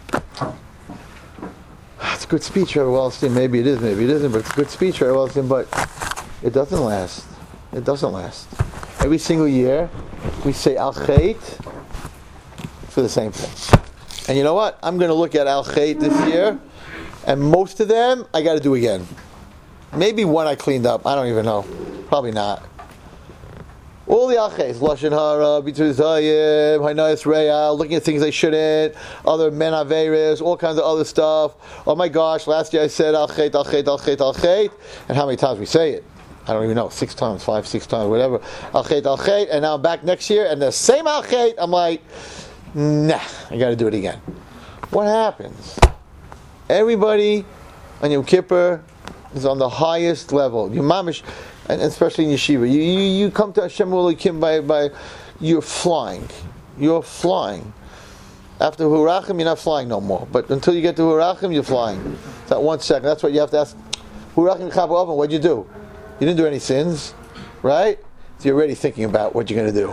it's a good speech, Rabbi Wallerstein. Maybe it is, maybe it isn't, but it's a good speech, Rabbi Wallerstein, but it doesn't last. It doesn't last. Every single year, we say Al Chait for the same thing. And you know what? I'm going to look at Al Chait this year, and most of them, I got to do again. Maybe one I cleaned up. I don't even know. Probably not. All the aches, lashon hara, bitul zayim, haynayis re'al, looking at things they shouldn't, other men averis, all kinds of other stuff. Oh my gosh, last year I said al chet, al chet, al chet, al chet, and how many times we say it? I don't even know, six times, five, six times, whatever. Al chet, al chet, and now I'm back next year, and the same al chet, I'm like, nah, I got to do it again. What happens? Everybody on Yom Kippur is on the highest level. You mamish. And especially in yeshiva, you, you, you come to Hashem Elokim by by you're flying, you're flying. After Hurachim, you're not flying no more. But until you get to Hurachim, you're flying. That one second. That's what you have to ask. Hurachim Chav Oven, what'd you do? You didn't do any sins, right? So you're already thinking about what you're going to do.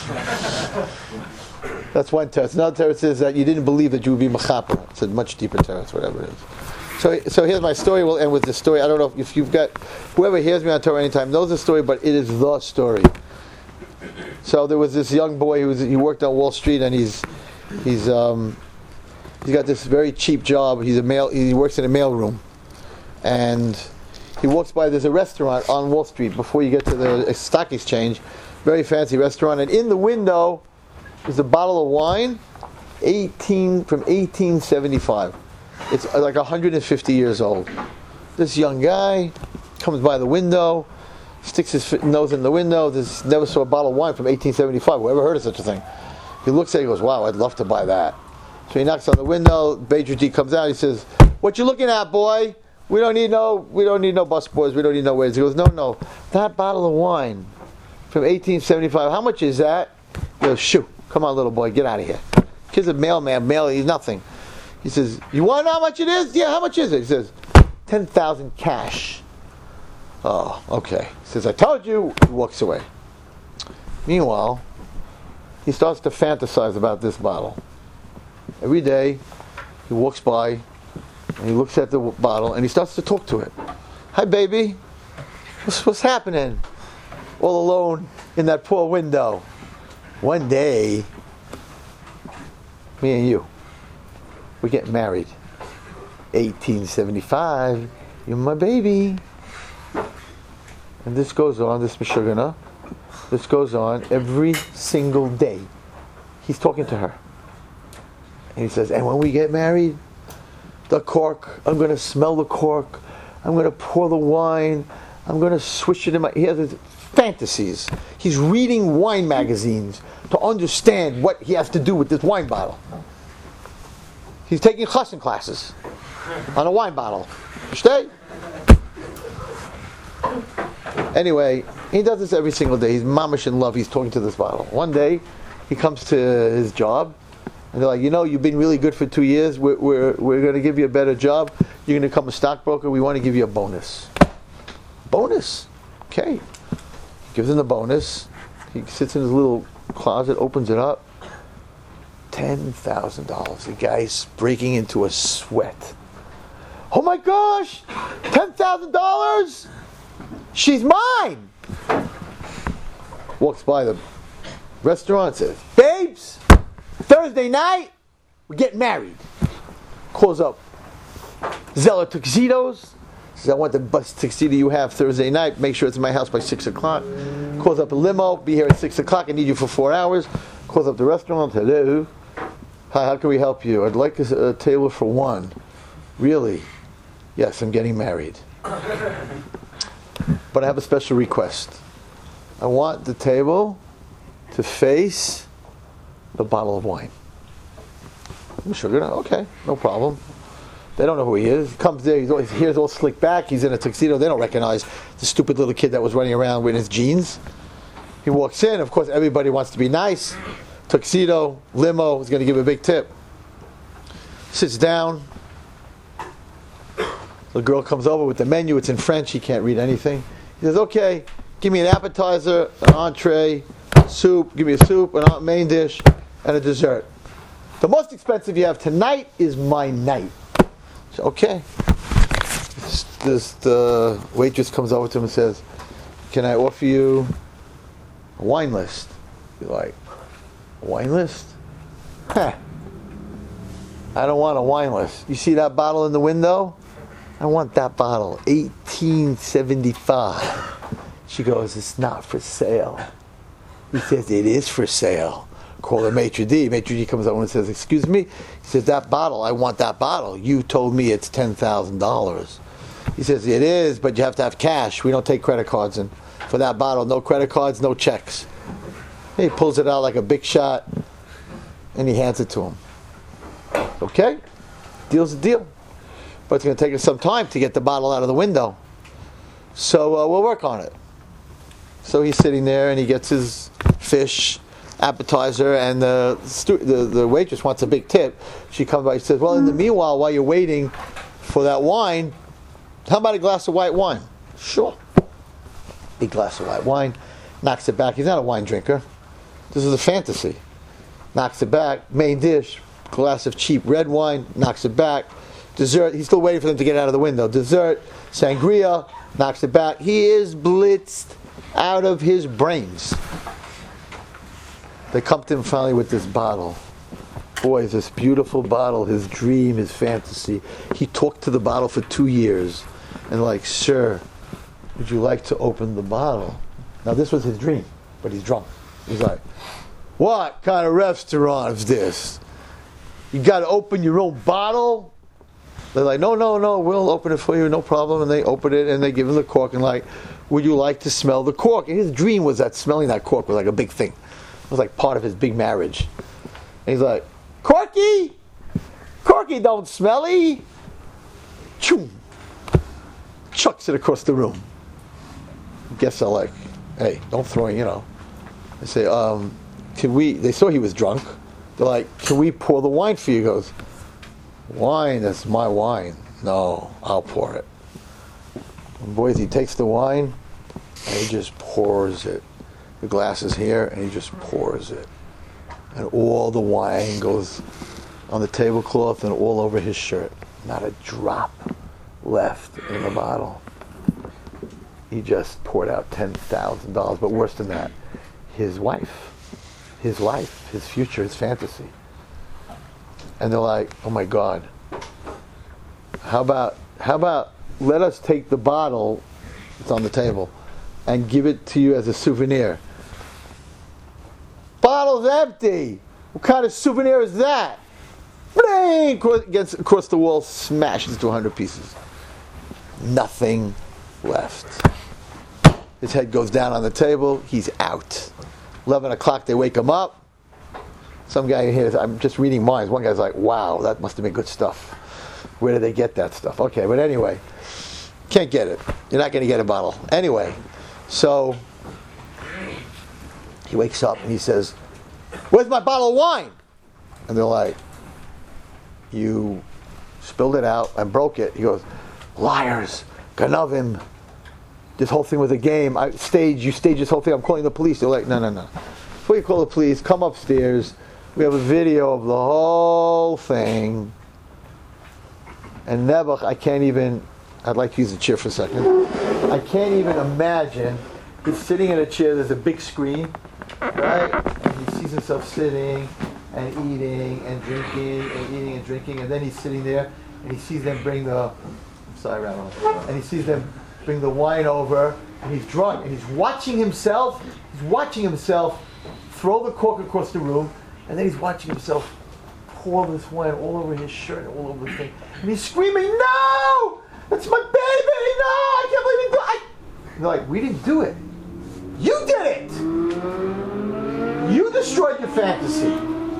That's one teretz. Another teretz is that you didn't believe that you would be mechaper. It's a much deeper teretz, whatever it is. So, so here's my story. We'll end with this story. I don't know if you've got, whoever hears me on Torah anytime knows the story, but it is the story. So there was this young boy who was, he worked on Wall Street, and he's he's um, he's got this very cheap job. He's a mail. He works in a mail room, and he walks by. There's a restaurant on Wall Street before you get to the stock exchange, very fancy restaurant, and in the window is a bottle of wine, eighteen from eighteen seventy-five. It's like one hundred fifty years old. This young guy comes by the window, sticks his nose in the window. This never saw a bottle of wine from eighteen seventy-five. Whoever heard of such a thing? He looks at it, he goes, wow, I'd love to buy that. So he knocks on the window. Beidridi comes out. He says, what you looking at, boy? We don't need no, we don't need no busboys. We don't need no waiters. He goes, no, no, that bottle of wine from eighteen seventy-five. How much is that? He goes, shoo, come on, little boy, get out of here. Kid's a mailman, mail. He's nothing. He says, you want to know how much it is? Yeah, how much is it? He says, ten thousand cash. Oh, okay. He says, I told you. He walks away. Meanwhile, he starts to fantasize about this bottle. Every day, he walks by, and he looks at the bottle, and he starts to talk to it. Hi, baby. What's, what's happening? All alone in that poor window. One day, me and you, we get married. eighteen seventy-five, you're my baby. And this goes on, this Meshugana, this goes on every single day. He's talking to her. And he says, and when we get married, the cork, I'm going to smell the cork, I'm going to pour the wine, I'm going to swish it in my... He has his fantasies. He's reading wine magazines to understand what he has to do with this wine bottle. He's taking chassan classes on a wine bottle. Stay. Anyway, he does this every single day. He's mamish in love. He's talking to this bottle. One day, he comes to his job, and they're like, you know, you've been really good for two years. We're we're, we're going to give you a better job. You're going to become a stockbroker. We want to give you a bonus. Bonus? Okay. He gives him the bonus. He sits in his little closet, opens it up. ten thousand dollars. The guy's breaking into a sweat. Oh my gosh! ten thousand dollars? She's mine! Walks by the restaurant, says, babes, Thursday night, we're getting married. Calls up Zeller Tuxedos. Says, I want the best tuxedo you have Thursday night. Make sure it's in my house by six o'clock. Calls up a limo. Be here at six o'clock. I need you for four hours. Calls up the restaurant. Hello. Hi, how can we help you? I'd like a, a table for one. Really? Yes, I'm getting married. But I have a special request. I want the table to face the bottle of wine. Sugar, okay, no problem. They don't know who he is. He comes there, he's all, his hair's all slicked back, he's in a tuxedo. They don't recognize the stupid little kid that was running around with his jeans. He walks in, of course everybody wants to be nice. Tuxedo, limo, is going to give a big tip. Sits down. The girl comes over with the menu. It's in French. He can't read anything. He says, okay, give me an appetizer, an entree, soup, give me a soup, an main dish, and a dessert. The most expensive you have tonight is my night. So, okay. This, this, the waitress comes over to him and says, can I offer you a wine list? You're like, a wine list? Huh. I don't want a wine list. You see that bottle in the window? I want that bottle. eighteen seventy-five. She goes, it's not for sale. He says, it is for sale. Call her maitre d'. Maitre d' comes over and says, excuse me? He says, that bottle, I want that bottle. You told me it's ten thousand dollars. He says, it is, but you have to have cash. We don't take credit cards. And for that bottle, no credit cards, no checks. He pulls it out like a big shot, and he hands it to him. Okay? Deal's a deal. But it's going to take us some time to get the bottle out of the window. So uh, we'll work on it. So he's sitting there, and he gets his fish appetizer, and the, stu- the the waitress wants a big tip. She comes by and says, well, in the meanwhile, while you're waiting for that wine, how about a glass of white wine? Sure. Big glass of white wine. Knocks it back. He's not a wine drinker. This is a fantasy. Knocks it back. Main dish, glass of cheap red wine. Knocks it back. Dessert. He's still waiting for them to get out of the window. Dessert, sangria. Knocks it back. He is blitzed out of his brains. They come to him finally with this bottle. Boy, this beautiful bottle, his dream, his fantasy. He talked to the bottle for two years. And like, sir, would you like to open the bottle? Now this was his dream, but he's drunk. He's like, what kind of restaurant is this? You got to open your own bottle? They're like, no, no, no, we'll open it for you, no problem. And they open it and they give him the cork and like, would you like to smell the cork? And his dream was that smelling that cork was like a big thing. It was like part of his big marriage. And he's like, Corky! Corky don't smelly! Choom! Chucks it across the room. Guests are like, hey, don't throw it, you know. They say, um, can we, they saw he was drunk. They're like, can we pour the wine for you? He goes, wine, that's my wine. No, I'll pour it. And boys, he takes the wine and he just pours it. The glass is here and he just pours it. And all the wine goes on the tablecloth and all over his shirt. Not a drop left in the bottle. He just poured out ten thousand dollars. But worse than that, his wife, his life, his future, his fantasy. And they're like, oh my God, how about, how about let us take the bottle that's on the table and give it to you as a souvenir. Bottle's empty. What kind of souvenir is that? Bling! Gets across the wall, smashes to a hundred pieces. Nothing left. His head goes down on the table. He's out. Eleven o'clock. They wake him up. Some guy here. I'm just reading minds. One guy's like, "Wow, that must have been good stuff. Where did they get that stuff?" Okay, but anyway, can't get it. You're not going to get a bottle anyway. So he wakes up and he says, "Where's my bottle of wine?" And they're like, "You spilled it out and broke it." He goes, "Liars, ganavim. This whole thing was a game. I staged. You staged this whole thing. I'm calling the police." They're like, "No, no, no. Before you call the police, come upstairs. We have a video of the whole thing." And Nebuch, I can't even. I'd like to use the chair for a second. I can't even imagine. He's sitting in a chair. There's a big screen, right? And he sees himself sitting and eating and drinking and eating and drinking, and then he's sitting there and he sees them bring the. I'm sorry, Ramos. And he sees them bring the wine over, and he's drunk, and he's watching himself. He's watching himself throw the cork across the room, and then he's watching himself pour this wine all over his shirt and all over the thing, and he's screaming, "No! That's my baby! No! I can't believe he died!" And they're like, "We didn't do it. You did it! You destroyed your fantasy."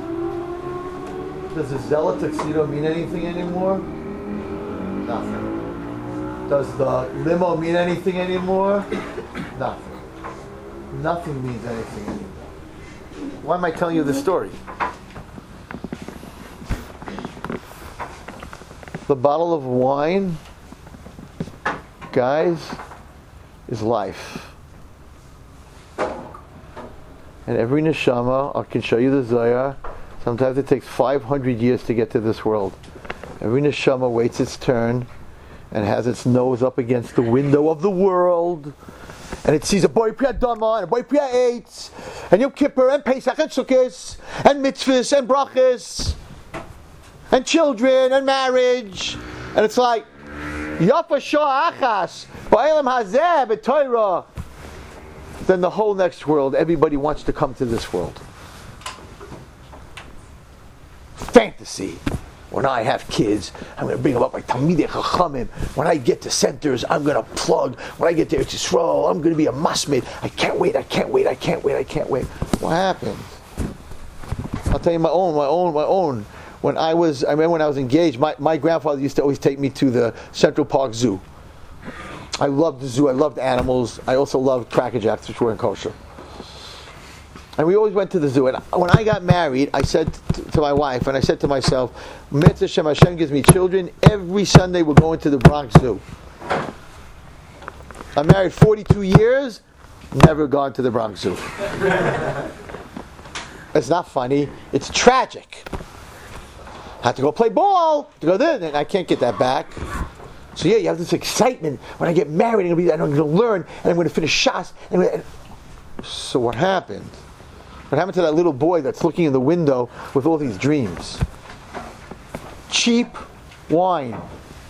Does the zealot tuxedo mean anything anymore? Nothing. Does the limo mean anything anymore? Nothing. Nothing means anything anymore. Why am I telling you this story? The bottle of wine, guys, is life. And every neshama, I can show you the Zohar, sometimes it takes five hundred years to get to this world. Every neshama waits its turn and has its nose up against the window of the world, and it sees a boy Priya Dama and a boy Priya Eitz, and Yom Kippur and Pesach and Sukkot and mitzvahs and brachas and children and marriage, and it's like Yafa Shah Achas Ba'elam Hazeh B'Torah. then the whole next world, everybody wants to come to this world. Fantasy. When I have kids, I'm going to bring them up like Talmidei Chachamim. When I get to centers, I'm going to plug. When I get to Eretz Yisrael, I'm going to be a masmid. I can't wait, I can't wait, I can't wait, I can't wait. What happened? I'll tell you my own, my own, my own. When I was, I remember when I was engaged, my, my grandfather used to always take me to the Central Park Zoo. I loved the zoo, I loved animals. I also loved Cracker Jacks, which were in kosher. And we always went to the zoo. And when I got married, I said t- to my wife, and I said to myself, Mitzvah Hashem, Hashem gives me children. Every Sunday we're going to the Bronx Zoo. I'm married forty-two years, never gone to the Bronx Zoo. It's not funny. It's tragic. I have to go play ball, to go there, and I can't get that back. So yeah, you have this excitement. When I get married, I'm going to be, I'm going to learn, and I'm going to finish shots. And and so what happened? What happened to that little boy that's looking in the window with all these dreams? Cheap wine.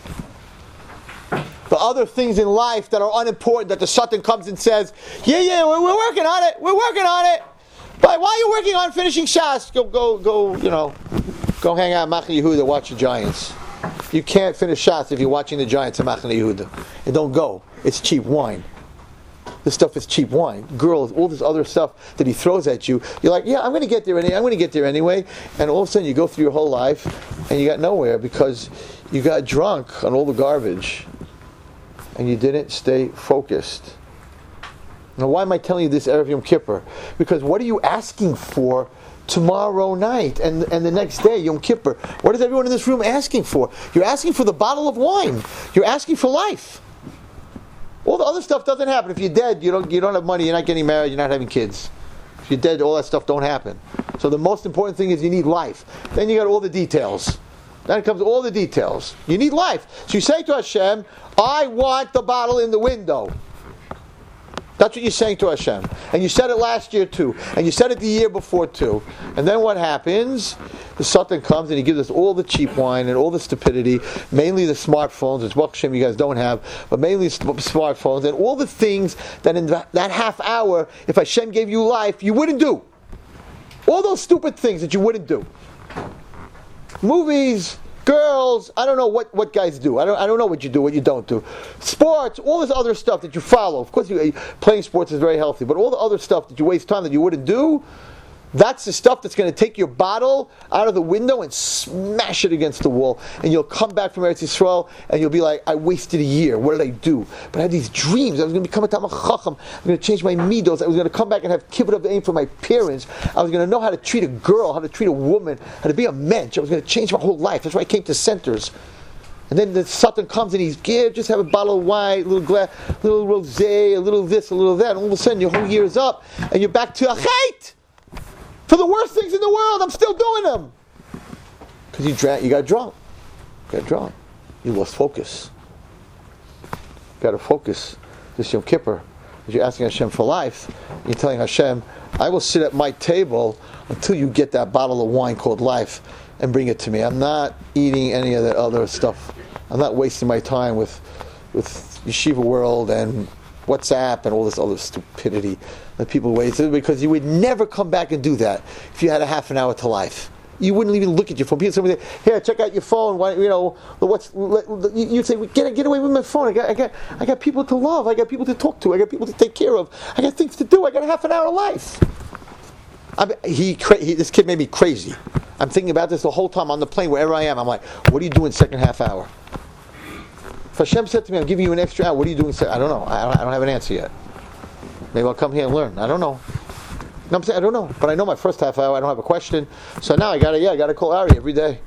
The other things in life that are unimportant, that the Satan comes and says, yeah, yeah, we're, we're working on it, we're working on it. But why are you working on finishing shots? Go, go, go, you know, go hang out at Machane Yehuda, watch the Giants. You can't finish shots if you're watching the Giants at Machane Yehuda. And don't go. It's cheap wine. This stuff is cheap wine. Girls, all this other stuff that he throws at you. You're like, yeah, I'm going to get there anyway. I'm going to get there anyway. And all of a sudden you go through your whole life and you got nowhere because you got drunk on all the garbage and you didn't stay focused. Now, why am I telling you this Erev Yom Kippur? Because what are you asking for tomorrow night and and the next day, Yom Kippur? What is everyone in this room asking for? You're asking for the bottle of wine. You're asking for life. All the other stuff doesn't happen. If you're dead, you don't you don't have money, you're not getting married, you're not having kids. If you're dead, all that stuff don't happen. So the most important thing is you need life. Then you got all the details. Then it comes all the details. You need life. So you say to Hashem, I want the bottle in the window. That's what you're saying to Hashem. And you said it last year too. And you said it the year before too. And then what happens? The Satan comes and he gives us all the cheap wine and all the stupidity, mainly the smartphones, which Baruch Hashem you guys don't have, but mainly smartphones, and all the things that in that half hour, if Hashem gave you life, you wouldn't do. All those stupid things that you wouldn't do. Movies, girls, I don't know what, what guys do. I don't I don't know what you do, what you don't do. Sports, all this other stuff that you follow. Of course, you, playing sports is very healthy, but all the other stuff that you waste time that you wouldn't do, that's the stuff that's going to take your bottle out of the window and smash it against the wall. And you'll come back from Eretz Yisrael and you'll be like, I wasted a year. What did I do? But I had these dreams. I was going to become a Talmid Chacham. I'm going to change my midos. I was going to come back and have kibbut aim for my parents. I was going to know how to treat a girl, how to treat a woman, how to be a mensch. I was going to change my whole life. That's why I came to centers. And then the Satan comes and he's, yeah, just have a bottle of wine, a little glass, a little rosé, a little this, a little that. And all of a sudden your whole year is up and you're back to a chait. For the worst things in the world, I'm still doing them. Because you drank, you got drunk. You got drunk. You lost focus. You got to focus. This Yom Kippur, as you're asking Hashem for life, you're telling Hashem, I will sit at my table until you get that bottle of wine called life and bring it to me. I'm not eating any of that other stuff. I'm not wasting my time with with Yeshiva World and WhatsApp and all this other stupidity that people waste, because you would never come back and do that if you had a half an hour to life. You wouldn't even look at your phone. People somebody say, here, check out your phone. Why, you know, what's? You'd say, get get away with my phone. I got, I got, I got people to love. I got people to talk to. I got people to take care of. I got things to do. I got a half an hour of life. I mean, he, he, this kid made me crazy. I'm thinking about this the whole time on the plane, wherever I am. I'm like, what are you doing second half hour? If Hashem said to me, I'm giving you an extra hour, what are you doing? I don't know. I don't, I don't have an answer yet. Maybe I'll come here and learn. I don't know. No, I'm saying I don't know. But I know my first half hour, I don't have a question. So now I gotta, yeah, I gotta call Ari every day.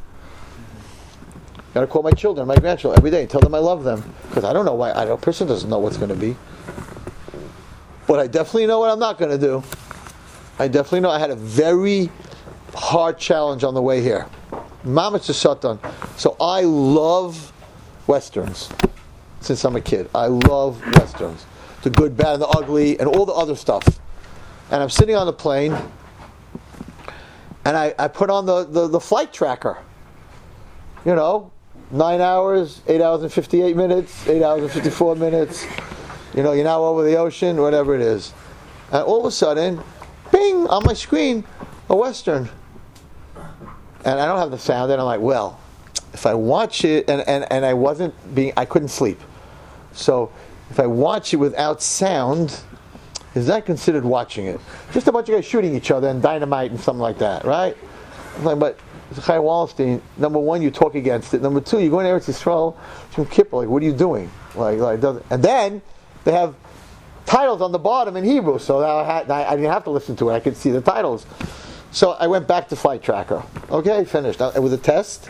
Gotta call my children, my grandchildren every day and tell them I love them. Because I don't know why, I don't, a person doesn't know what's going to be. But I definitely know what I'm not going to do. I definitely know I had a very hard challenge on the way here. Mama's to Satan. So I love Westerns since I'm a kid. I love Westerns. The good, bad, and the ugly, and all the other stuff. And I'm sitting on the plane, and I, I put on the, the, the flight tracker. You know, nine hours, eight hours and fifty-eight minutes, eight hours and fifty-four minutes. You know, you're now over the ocean, whatever it is. And all of a sudden, bing, on my screen, a Western. And I don't have the sound, and I'm like, well, if I watch it, and, and, and I wasn't being, I couldn't sleep. So if I watch it without sound, is that considered watching it? Just a bunch of guys shooting each other and dynamite and something like that, right? I'm like, but Chai Wallerstein, number one, you talk against it. Number two, you go in Eretz Yisrael, Yom Kippur, like, what are you doing? Like, like, doesn't, and then they have titles on the bottom in Hebrew, so now I, had, I didn't have to listen to it. I could see the titles. So I went back to Flight Tracker. Okay, finished. It was a test.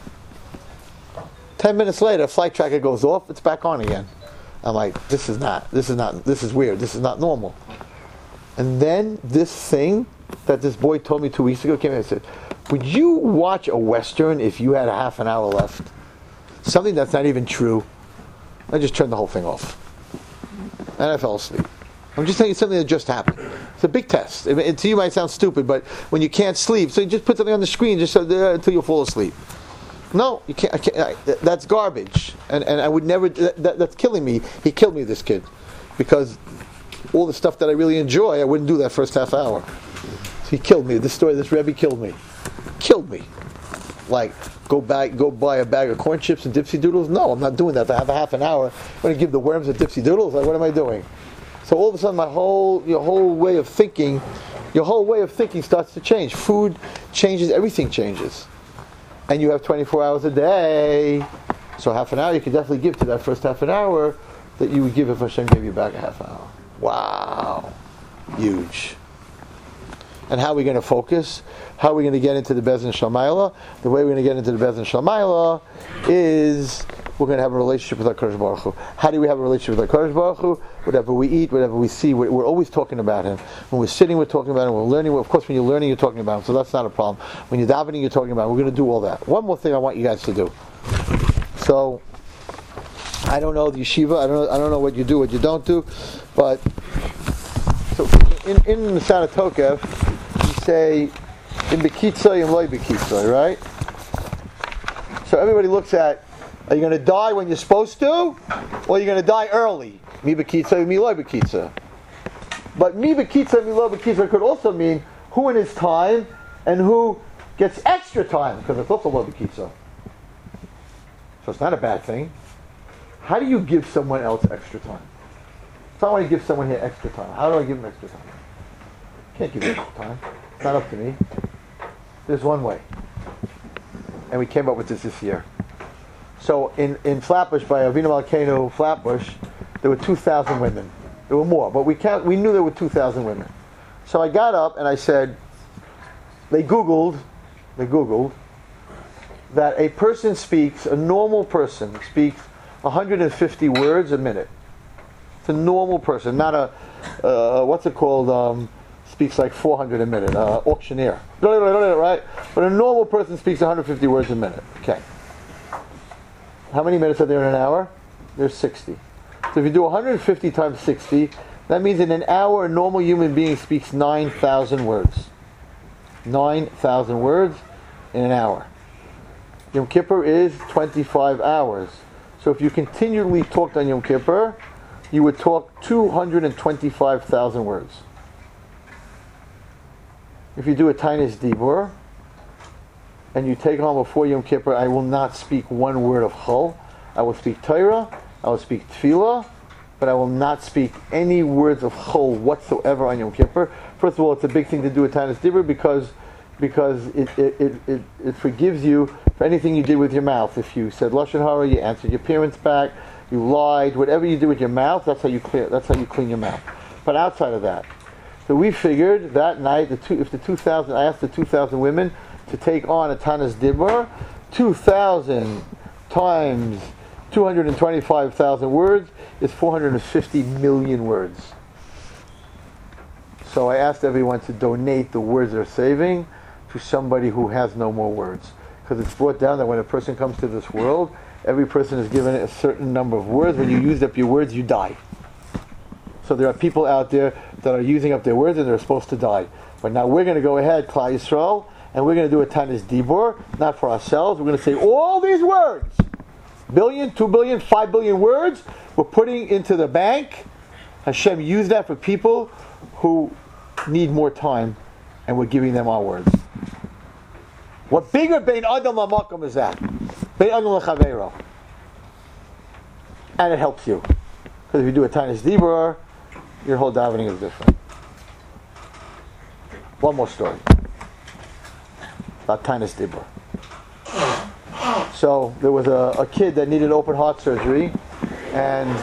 Ten minutes later, Flight Tracker goes off. It's back on again. I'm like, this is not, this is not, this is weird. This is not normal. And then this thing that this boy told me two weeks ago came in and said, would you watch a Western if you had a half an hour left? Something that's not even true. I just turned the whole thing off. And I fell asleep. I'm just telling you something that just happened. It's a big test. It, it, to you it might sound stupid, but when you can't sleep, so you just put something on the screen just so, uh, until you fall asleep. No, you can't. I can't I, that's garbage, and and I would never. That, that, that's killing me. He killed me, this kid, because all the stuff that I really enjoy, I wouldn't do that first half hour. So he killed me. This story, this Rebbe killed me, killed me. Like, go back, go buy a bag of corn chips and Dipsy Doodles. No, I'm not doing that. I have a half an hour. I'm going to give the worms a Dipsy Doodles. Like, what am I doing? So all of a sudden, my whole your whole way of thinking, your whole way of thinking starts to change. Food changes. Everything changes. And you have twenty-four hours a day, so half an hour you can definitely give to that first half an hour that you would give if Hashem gave you back a half hour. Wow, huge. And how are we going to focus? How are we going to get into the Bezin Shalmaila? The way we're going to get into the Bezin Shalmaila is we're going to have a relationship with our Kadosh Baruch Hu. How do we have a relationship with our Kadosh Baruch Hu? Whatever we eat, whatever we see, we're, we're always talking about Him. When we're sitting, we're talking about Him. When we're learning, of course, when you're learning, you're talking about Him. So that's not a problem. When you're davening, you're talking about Him. We're going to do all that. One more thing I want you guys to do. So, I don't know the yeshiva. I don't know. I don't know what you do, what you don't do, but so in in the Sanatokef, you say in Bekitzoy and Loy Bekitzoy, right? So everybody looks at, are you going to die when you're supposed to, or are you going to die early? Mi Bekitzoy, mi Loy Bekitzoy. But mi Bekitzoy, mi Loy Bekitzoy could also mean who in his time and who gets extra time, because it's also Loy Bekitzoy. So it's not a bad thing. How do you give someone else extra time? If I want to give someone here extra time, how do I give them extra time? Can't give them extra time. It's not up to me. There's one way. And we came up with this this year. So in, in Flatbush, by Avinu Malkeinu Flatbush, there were two thousand women. There were more, but we count, we knew there were two thousand women. So I got up and I said, they Googled, they Googled, that a person speaks, a normal person speaks one hundred fifty words a minute. It's a normal person, not a, uh, what's it called, um, speaks like four hundred a minute, uh, auctioneer. Right? But a normal person speaks one hundred fifty words a minute. Okay. How many minutes are there in an hour? There's sixty. So if you do one hundred fifty times sixty, that means in an hour a normal human being speaks nine thousand words. nine thousand words in an hour. Yom Kippur is twenty-five hours. So if you continually talked on Yom Kippur, you would talk two hundred twenty-five thousand words. If you do a Tainis Dibur, and you take home before Yom Kippur, I will not speak one word of Chol. I will speak Torah, I will speak Tefillah, but I will not speak any words of Chol whatsoever on Yom Kippur. First of all, it's a big thing to do a Tainis Dibur because because it, it, it, it, it forgives you for anything you did with your mouth. If you said Lashon Hara, you answered your parents back, you lied, whatever you do with your mouth, that's how you clear, that's how you clean your mouth. But outside of that, so we figured that night, the two, if the two thousand, I asked the two thousand women to take on a Tanis Dibur, two thousand times two hundred twenty-five thousand words is four hundred fifty million words. So I asked everyone to donate the words they're saving to somebody who has no more words. Because it's brought down that when a person comes to this world, every person is given a certain number of words. When you use up your words, you die. So there are people out there that are using up their words and they're supposed to die. But now we're going to go ahead, Klal Yisrael, and we're going to do a Tanis Dibur, not for ourselves. We're going to say all these words, billion, two billion, five billion words, we're putting into the bank. Hashem used that for people who need more time, and we're giving them our words. What bigger bein adam lamakom is that? Bein adam lechaveiro. And it helps you. Because if you do a tiny dibur, your whole davening is different. One more story. About tiny dibur. So there was a, a kid that needed open heart surgery, and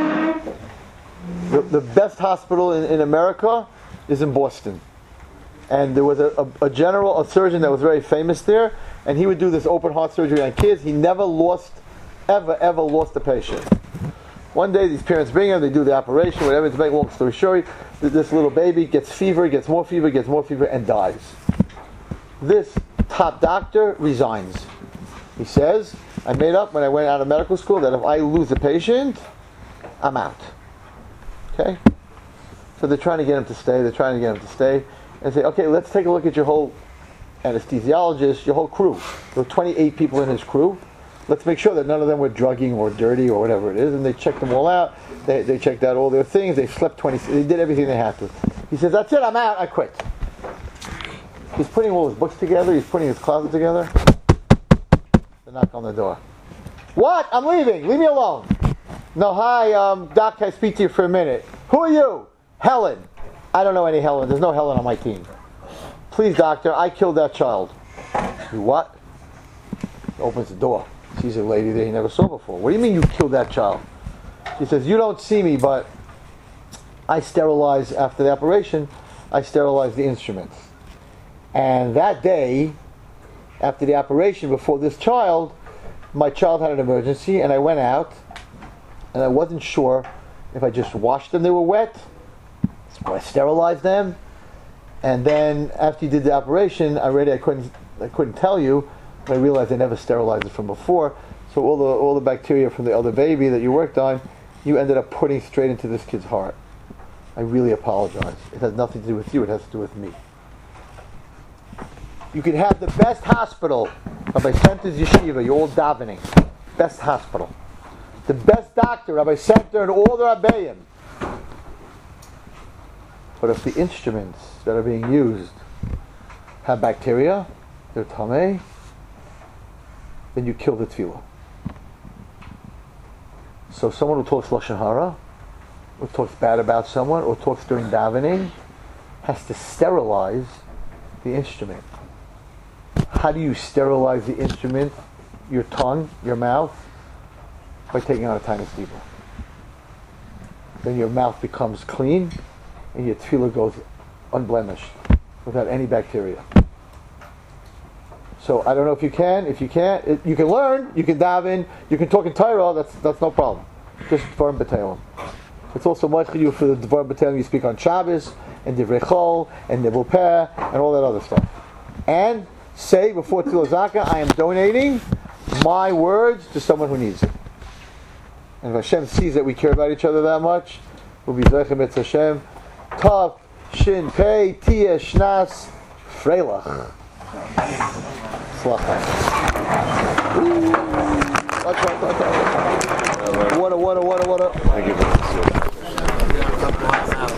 the, the best hospital in, in America is in Boston. And there was a, a, a general, a surgeon that was very famous there, and he would do this open heart surgery on kids. He never lost, ever, ever lost a patient. One day these parents bring him, they do the operation, whatever, to make a long story short, this little baby gets fever, gets more fever, gets more fever, and dies. This top doctor resigns. He says, I made up when I went out of medical school that if I lose a patient, I'm out. Okay? So they're trying to get him to stay, they're trying to get him to stay, and say, okay, let's take a look at your whole anesthesiologist, your whole crew. There were twenty-eight people in his crew. Let's make sure that none of them were drugging or dirty or whatever it is. And they checked them all out. They, they checked out all their things. They slept twenty. They did everything they had to. He says, that's it, I'm out, I quit. He's putting all his books together. He's putting his closet together. They knock on the door. What? I'm leaving. Leave me alone. No, hi, um, Doc, can I speak to you for a minute? Who are you? Helen. I don't know any Helen. There's no Helen on my team. Please, doctor, I killed that child. You what? He opens the door. She's a lady that he never saw before. What do you mean you killed that child? She says, you don't see me, but I sterilized, after the operation, I sterilized the instruments. And that day, after the operation, before this child, my child had an emergency, and I went out, and I wasn't sure if I just washed them, they were wet, or I sterilized them. And then after you did the operation, I already I couldn't I couldn't tell you, but I realized I never sterilized it from before. So all the all the bacteria from the other baby that you worked on, you ended up putting straight into this kid's heart. I really apologize. It has nothing to do with you. It has to do with me. You can have the best hospital. Rabbi Center's yeshiva. You're all davening. Best hospital. The best doctor. Rabbi Center and all the rabbeim. But if the instruments that are being used have bacteria, they're tamei, then you kill the tefillah. So someone who talks lashon hara, or talks bad about someone, or talks during davening, has to sterilize the instrument. How do you sterilize the instrument? Your tongue, your mouth, by taking out a tiny steeple. Then your mouth becomes clean, and your tefillah goes unblemished, without any bacteria. So I don't know if you can. If you can't, it, you can learn. You can daven. You can talk in Torah. That's that's no problem. Just dvarim b'teilim. It's also much for you for the dvarim b'teilim you speak on Shabbos and divrei chol and nivul peh and all that other stuff. And say before Tefillah Zakah, I am donating my words to someone who needs it. And if Hashem sees that we care about each other that much, we'll be zeichem etz Hashem. Tav shin pei tia shnas freilach. Water, water, water, water. Thank you.